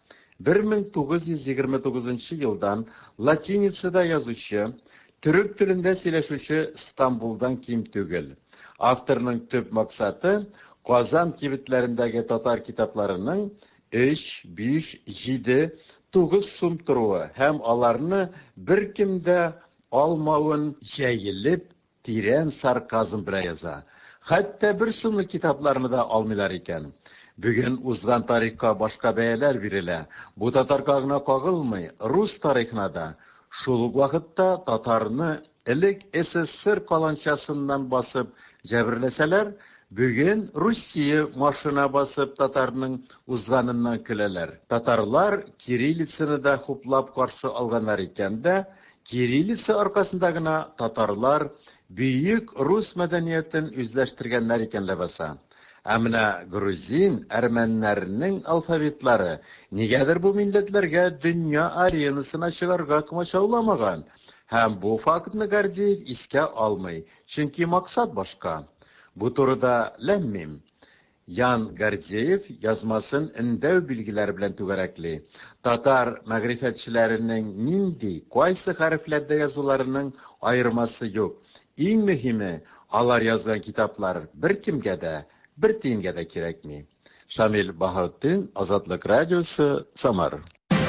1929 елдан латиницада язучы, төрек телендә сөйләшүче Стамбулдан ким түгел. Авторның төп максаты Казан кибетләрендәге татар китапларының 3, 5, 7, 9 сум торуы һәм аларны беркемдә алмавын җәелеп, тирән сарказм белән яза. Хәтта 1 сумлы китапларны да алмыйлар икән. Бүген узган тарихка башка бәяләр бирелә. Бу татарга гына кагылмый, рус тарихына да. Шул ук вакытта татарны элек СССР каланчасыннан басып җәберләсәләр, бүген Русия машина басып татарның узганыннан көләләр. Татарлар кириллицаны да хуплап каршы алганнар икән дә, кириллица аркасында гына татарлар бөек рус мәдәниятен үзләштергәннәр икән ләбаса. Ә менә грузин, әрмәннәрнең алфавитлары нигәдер бу милләтләргә дөнья аренасына чыгарга комачауламаган. Һәм бу фактны Гордеев искә алмый, чөнки максат башка. Бу турыда ләммим. Ян Гордеев язмасын эндәү билгеләр белән түгәрәкли. Татар мәгърифәтчеләренең нинди, кайсы хәрефләрдә язуларының айырмасы юк. Иң мөһиме, алар язган китаплар беркемгә дә, бер тиенгә дә кирәкми. Шамил Баһаутдин, Азатлык радиосы, Самар.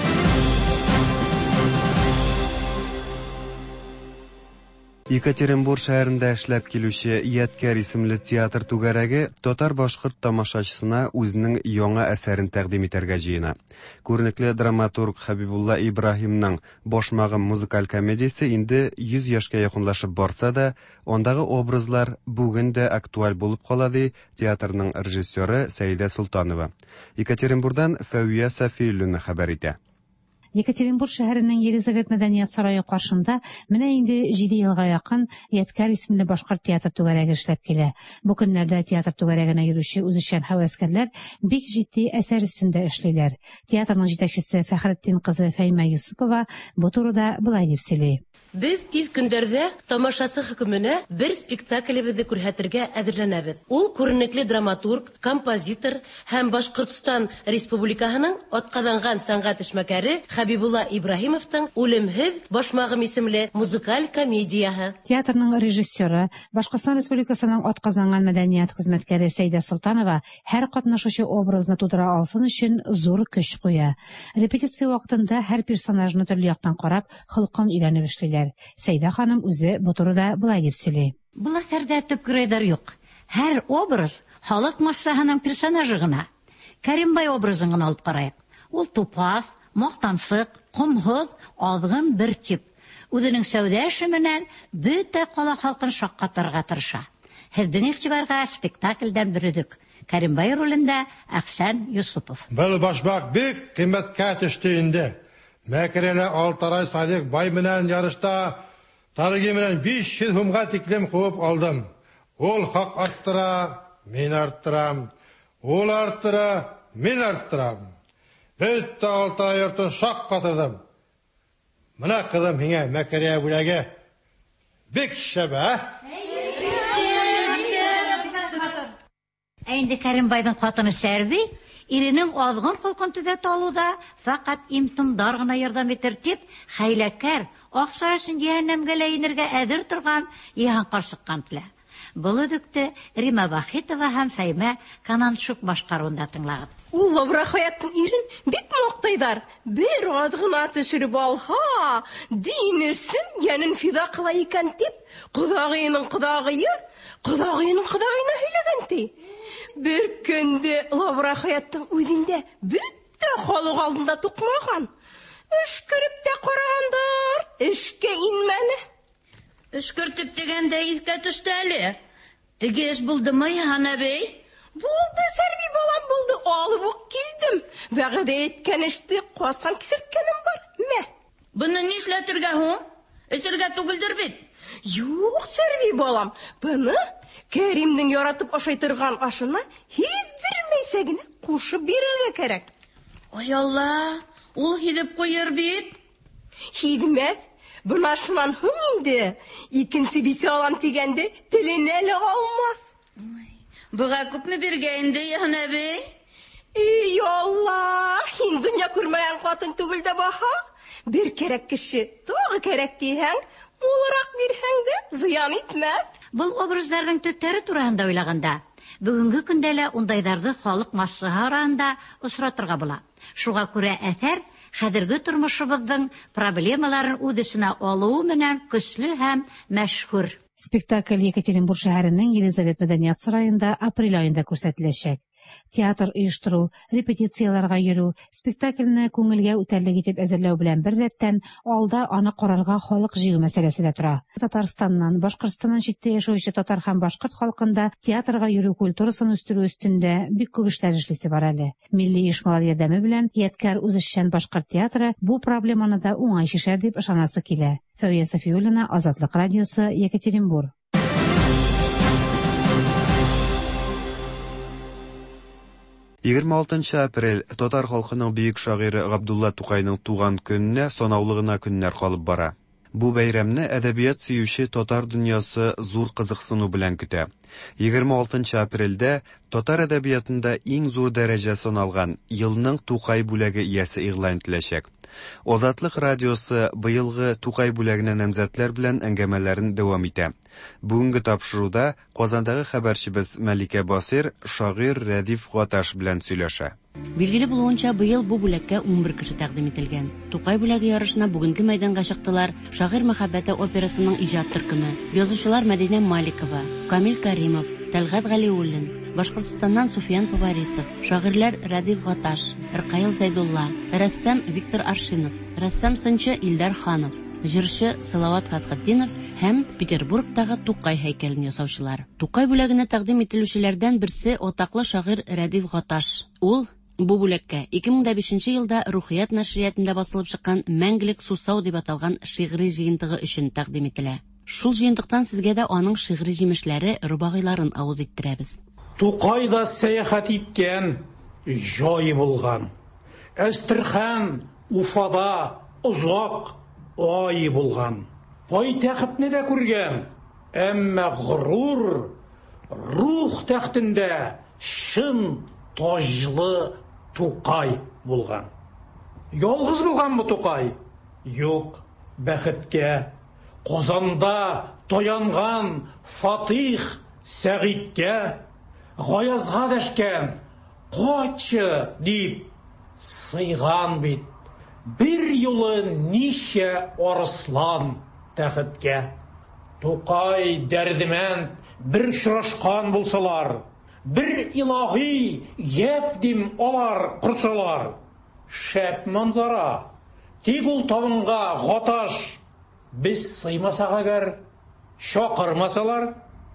Екатеринбург шәһәрендә эшләп килүче Яткар исемле театр түгәрәге татар-башкорт тамашачысына үзенең яңа әсәрен тәкъдим итәргә җыена. Күренекле драматург Хәбибулла Ибраһимның Башмагым музыкаль комедиясе инде 100 яшькә якынлашып барса да, андагы образлар бүген дә актуаль булып кала ди театрның режиссеры Сәйдә Султанова. Екатеринбургдан Фәвия Сафиуллина хәбәр итә. Екатеринбург шәһәренең Елизавет мәдәният сарае каршында менә инде 7 елга якын Яткар исемле башкорт театр түгәрәге эшләп килә. Бу көннәрдә театр түгәрәгенә йөрүче үзешчән һәвәскәрләр бик җитди әсәр өстендә эшлиләр. Театрның җитәкчесе Фәхретдин кызы Фәймә Юсупова бу турыда былай дип сөйли. Без тиз көндәрдә тамашасы хөкеменә бер спектаклебезне күрсәтергә әзерләнәбез. Ул күренекле драматург, композитор һәм Башкортстан Республикаһының атказанган сәнгать эшмәкәре Хәбибулла Ибраһимовның «Үлемһез Башмагым» исемле музыкаль комедияһы. Театрның режиссеры, Башкортстан Республикасының атказанган мәдәният хезмәткәре Сәйдә Султанова һәр катнашучы образны тудыра алсын өчен зур көч куя. Репетиция вакытында һәр персонажны төрле яктан карап, холкын өйрәнеп эшлиләр. Сәйдә ханым үзе бу турыда былай дип сөйли. Бу әсәрдә төп грейдер юк. Һәр образ халык массаһының персонажы гына. Кәримбай образын гына алып карыйк. Ул тупас, мактансык, кумһыз, азгын бер тип. Үзенең сәүдә эше менән бөтә кала халкын шаккатырга тырыша. Һездән игътибарга спектакльдән бирдек. Кәримбай ролендә Әхсән Юсупов. Бу башмак бик кыйммәткә төште инде. Мәкәрәле Алтарай Садык бай менән ярышта тарыгы менән 500 сумга тиклем куып алдым. Ул хак арттыра, мин арттырам. Ул арттыра, мин арттырам. Бөтә Алтарай йортын шаккатыдым. Менә кызым һиңә мәкәрә бүләге. Бик шәбә. Инде Кәримбайдың хатыны Сәрби Иренең азгын холкын төзәтә алуда фақат имтиндар гына ярдәм итер дип, хәйләкәр, акча өчен җәһәннәмгә ләйнергә әзер торган иһан каршыккан телә. Бұл үдікті Рима Вахитова һәм Фәймә Кананшук башкаруында тыңлагыз. Ул Лабрахаяттың ирен бик мактайдар. Бер ат гына төшереп алһа, динесен янын фида кыла икән дип, кудагыйның кудагые, кудагыйның кудагыена һөйләгән ди. Бер көндә Лабрахаяттың үзендә бөтә халык алдында тукмаган. Эш күреп тә карагандар, эшкә инмәне. Эшкертеп дигәндә искә төште әле. Теге эш булдымы, Ана бей? Булды, Сәрби балам булды. Алып ук килдем. Вәгъдә иткән эште касан кисерткәнем бар. Мә. Буны нишләтергә һуң? Эсергә түгелдер бит. Юк, Сәрби балам. Буны Кәримнең яратып ашайтырган ашына һидермәйсә генә кушып бирергә кирәк. Ой Алла, ул һидеп куйыр бит. Һидмәс. Бuna шунан һуң инде. Икенче бисе алам дигәндә теленә әле алмас. Буга күпме биргә инде, Ана бей? Ey Allah, һин дөнья күрмәгән катын түгел дә баха. Бер кирәк кеше, тагы кирәк дигән, уларак бирһәң дә зыян итмәс. Бұл образларның төттәре турында уйлаганда, бүгенге көндә лә ундайдарды халык массасы арасында очратырга була. Шуңа күрә әҫәр хәзерге тормышыбызның проблемаларын үз эченә алуы менән көчле һәм мәшһүр. Спектакль Екатеринбург шәһәренең Елизавет мәдәният сарайында апрель айында күрсәтеләчәк. Театр оештыру, репетицияларга йөрү, спектакльне күңелгә үтәрлек итеп әзерләү белән бер рәттән алда аны карарга халык җыю мәсьәләсе дә тора. Татарстаннан, Башкортстаннан читтә яшәүче татар һәм башкорт халкында театрга йөрү культурасын үстерү өстендә бик күп эшләр эшлисе бар әле. Милли оешмалар ярдәме белән Ядкар үзешчән башкорт театры бу проблеманы да уңай шишәр дип ышанасы килә. Фәвия Сафиуллина, Азатлык радиосы, Екатеринбург. 26 апрель татар халкының бөек шагыйре Габдулла Тукайның туган көненә санаулы гына көннәр калып бара. Бу бәйрәмне әдәбият сөюче татар дөньясы зур кызыксыну белән көтә. 26 апрельдә татар әдәбиятында иң зур дәрәҗә саналган елның Тукай бүләге иясе игълан ителәчәк. Азатлык радиосы быелгы Тукай бүләгенә намзәтләр белән әңгәмәләрен дәвам итә. Бүгенге тапшыруда Казандагы хәбәрчебез Мәликә Басир шагыйрь Рәдиф Гаташ белән сөйләшә. Билгеле булуынча, быел бу бүләккә 11 кеше тәкъдим ителгән. Тукай бүләге ярышына бүгенге мәйданга чыктылар Шагыйрь мәхәббәте операсының иҗат төркеме. Язучылар Мәдинә Маликова, Камил Кәримов, Тәлгать Галиуллин, Башкортстаннан Суфиян Поварисов, шагыйрьләр Рәдиф Гаташ, Ркаил Зайдулла, рәссам Виктор Аршинов, рәссам сынчы Илдар Ханов, җырчы Салават Фатхетдинов һәм Петербургтагы Тукай һәйкәлен ясаучылар. Тукай бүләгенә тәкъдим ителүчеләрдән берсе атаклы шагыйрь Рәдиф Гаташ. Ул бу бүләккә 2005 елда Рухият нәшриятында басылып чыккан Мәңгелек сусау дип аталган шигъри җыентыгы өчен тәкъдим ителә. Шул җыентыктан сезгә дә аның шигъри җимешләре, рубагыйларын авыз иттерәбез. Тукайда сәяхәт иткән җай булган. Әстерхан, Уфада узак ай булган. Пайтәхтне дә күргән. Әмма горур рух тәхтендә шын таҗлы Тукай булган. Ялгыз булганмы Тукай? Юк, бәхеткә Казанда таянган Фатих Сәгыйдкә Гаязга дәшкән качы дип сыйган бит. Бер юлы ничә арыслан тәхеткә. Тукай дәрдемән бер очрашкан булсалар, бер илаһи япдим алар курсалар. Шәп манзара, тик ул табынга Гаташ без сыймасак әгәр, шакырмасалар,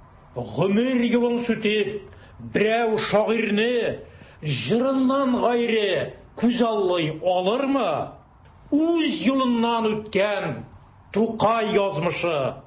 гомер юлын сүтеп, берәү шагыйрьне җырыннан гайре күз аллый алырмы? Үз юлыннан үткән Тукай язмышы,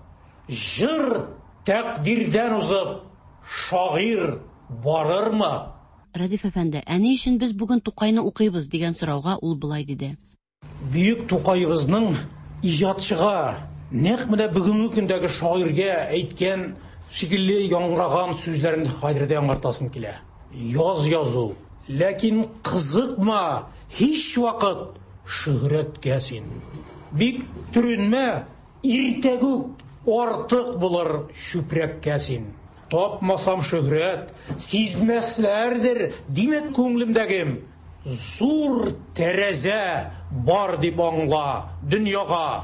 җыр тәкъдирдән узып, шагыйрь барырмы? Рәдиф әфәнде, әни өчен без бүген Тукайны укыйбыз дигән сорауга ул булай диде. Бөек Тукайыбызның иҗатчыга, нәкъ менә бүгенге көндәге шагыйрьгә әйткән шикелле яңгыраган сүзләрен хәтердә яңартасым килә. Яз язу, ләкин қызықма һич вакыт шөһрәткә син. Бик түренмә, иртәгүк артык булыр чүпрәккә син. Тапмасам шөһрәт, сизмәсләрдер, димәк күңлемдәгем. Зур тәрәзә бар дип аңла дөньяга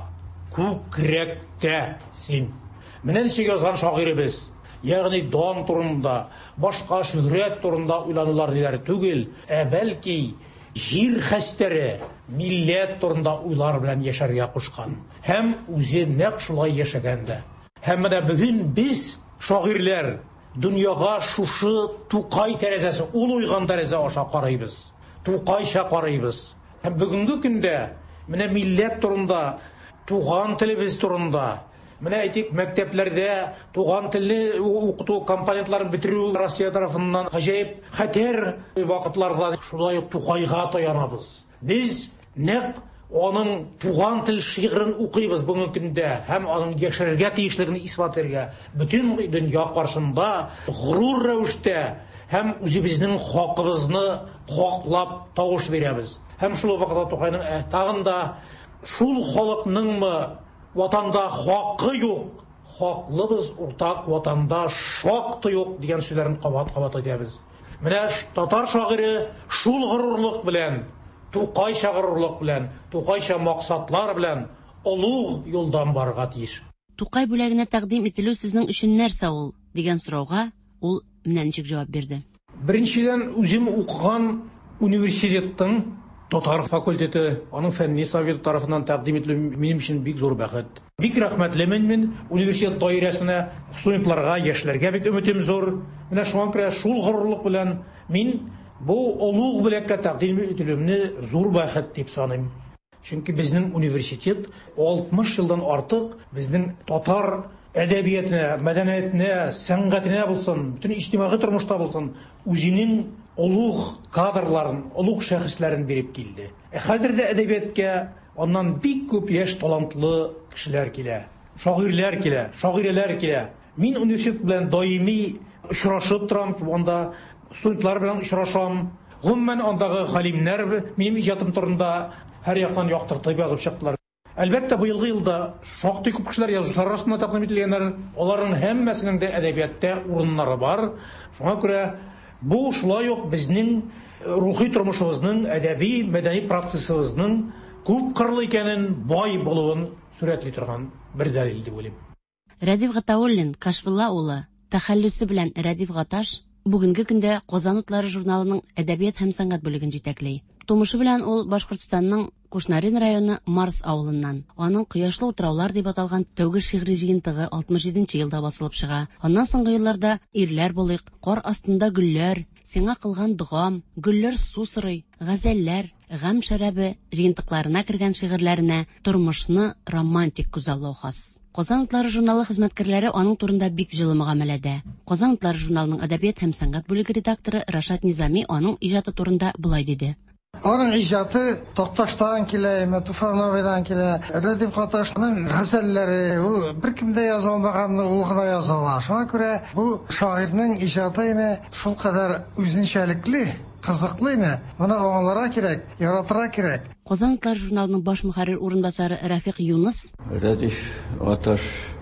күкрәктә син. Менә ничек язган шагыйребез, ягъни дан турында, башка шөһрәт турында уйланулар диләр түгел, бәлки җир хәстәре, милләт турында уйлар белән яшәргә кушкан. Һәм үзе нәкъ шулай яшәгәндә. Һәм менә бүген без шагыйрьләр дөньяга шушы Тукай тәрәзәсе, ул уйган тәрәзә аша карыйбыз. Тукайча карыйбыз. Һәм бүгенге көндә менә милләт турында, туган телебез турында, менә әйтик, мәктәпләрдә туган телне укыту компонентларын бетерү Россия тарафыннан гаҗәеп хәтер вакытларда шулай ук Тукайга таянабыз. Без нәкъ аның туган тел шигырен укыйбыз бүгенге көндә һәм аның яшәргә тиешлеген исбат итәргә бөтен дөнья каршында горур рәвештә һәм үзебезнең хакыбызны хаклап тавыш бирәбез. Һәм шул вакытта Тукайның тагын да шул халыкныңмы ватанда хакы юк, хаклыбыз уртак ватанда шакты юк дигән сүзләрне кабат-кабат әйтәбез. Менә татар шагыйре шул горурлык белән, Тукайча горурлык белән, Тукайча максатлар белән олуг юлдан барырга тиеш. Тукай бүләгенә тәкъдим ителү сезнең өчен нәрсә ул дигән сорауга ул менә ничек җавап бирде. Беренчедән, үзем укыган университеттың татар факультеты, аның фәнни советы тарафыннан тәкъдим ителү минем өчен бик зур бәхет. Бик рәхмәтлемен мин университет даирәсенә, студентларга, яшьләргә бик өметем зур. Менә шуңа күрә шул горурлык белән мин бу олуг бүләккә тәкъдим ителүемне зур бәхет дип саныйм. Чөнки безнең университет 60 елдан артык безнең татар әдәбиятына, мәдәниятенә, сәнгатенә булсын, бөтен иҗтимагый тормышта булсын, үзенең олуг кадрларын, олуг шәхесләрен биреп килде. Хәзер дә әдәбиятка аннан бик күп яшь талантлы кешеләр килә, шагыйрьләр килә, шагыйрәләр килә. Мин университет белән даими очрашып торам, анда студентлар белән очрашам. Гомумән андагы галимнәр минем иҗатым турында һәр яктан яктыртып язып чыктылар. Әлбәттә, быелгы елда шактый күп кешеләр язучылар арасында тәкъдим ителгәннәр, аларның һәммәсенең дә әдәбиятта урыннары бар. Шуңа күрә бу шулай ук безнең рухи тормышыбызның, әдәби, мәдәни процессыбызның күп кырлы икәнен, бай булуын сурәтли торган бер дәлил дип уйлыйм. Рәдиф Гатауллин Кашфулла улы тәхәллүсе белән Рәдиф Гаташ бүгенге көндә Казан утлары журналының әдәбият һәм сәнгать бүлеген җитәкләй. Тумышы белән ул Башкортстанның Кушнарин районы Марс авылыннан. Аның Кояшлы утраулар дип аталган тәүге шигъри җыентыгы 67нче елда басылып чыга. Аннан соңгы елларда Ирләр булыйк, Кар астында гөлләр, Сиңа кылган дугам, Гөлләр су сырый, Газәлләр, Гам шәрабе җыентыкларына кергән шигырьләренә тормышны романтик күзаллау хас. Казан утлары журналы хезмәткәрләре аның турында бик җылы мөгамәләдә. Казан утлары журналының әдәбият һәм сәнгать бүлеге редакторы Рашат Низами аның иҗаты турында булай диде. Аның иҗаты Токташтан килә, Туфановайдан килә. Рәдиф Гаташның газәлләре ул беркемдә яза алмаганны ул гына яза. Шуңа күрә бу шагыйрьнең иҗаты шул кадәр үзенчәлекле, кызыклы. Моны аңларга кирәк, яратырга кирәк. Казан утлары журналының баш мөхәррир урынбасары Рафик Юнус. Рәдиф Гаташ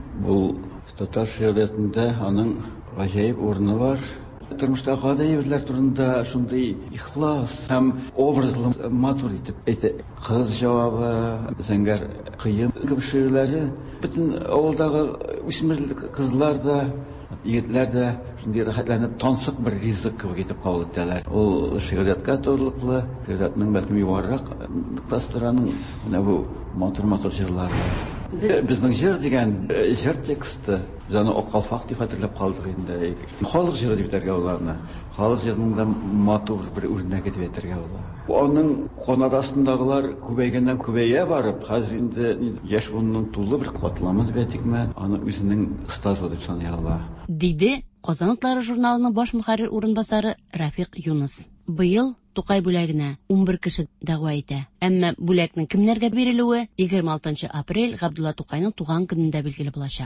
бу татар шигъриятендә аның гаҗәеп урыны бар. Тормышта гади бирләр турында шундый ихлас һәм образлы матур итеп әйтә. Кыз җавабы, зәңгәр кыен кебек шигырьләре бөтен авылдагы үсмерлек кызлар да, егетләр дә шундый рәхәтләнеп тансык бер ризык кебек итеп кабул итәләр. Ул шигъриятка торлыклы, шигъриятның бәлки югарырак ноктасының менә бу матур җырлары. Безнең җыр дигән җыр тексты аны Акалфак дип хәтерләп калдык инде. Халык җыры дип әйтергә була. Халык җырының да матур бер үрнәге дип әйтергә була. Аның канат астындагылар күбәйгәннән күбәя барып, хәзер инде яшь буынның тулы бер катламы дип әйтикме, аны үзенең стазы дип саный ала. Диде Казан утлары журналының баш мөхәррир урынбасары Рафик Юнус. Быел Тукай бүләгенә 11 кеше дәгъва итә. Әмма бүләкнең кемнәргә бирелүе 26 апрель Габдулла Тукайның туган көнендә билгеле булачак.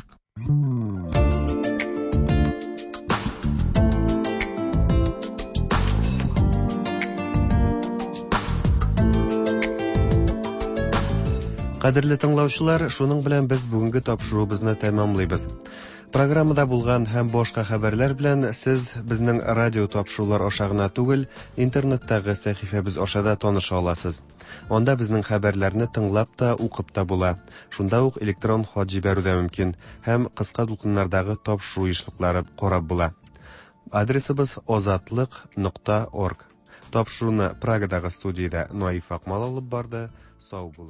Кадерле тыңлаучылар, шуның белән без бүгенге тапшыруыбызны тәмамлыйбыз. Программада булган һәм башка хәбәрләр белән сез безнең радио тапшырулар аша гына түгел, интернеттагы сәхифәбез аша да таныша аласыз. Анда безнең хәбәрләрне тыңлап та, укып та була. Шунда ук электрон хат җибәрү дә мөмкин һәм кыска дулкыннардагы тапшыру эшлекләре карап була. Адресыбыз ozatliq.org. Тапшыруны Прагадагы студиядә Наиф Акмал алып барды. Сау булыгыз.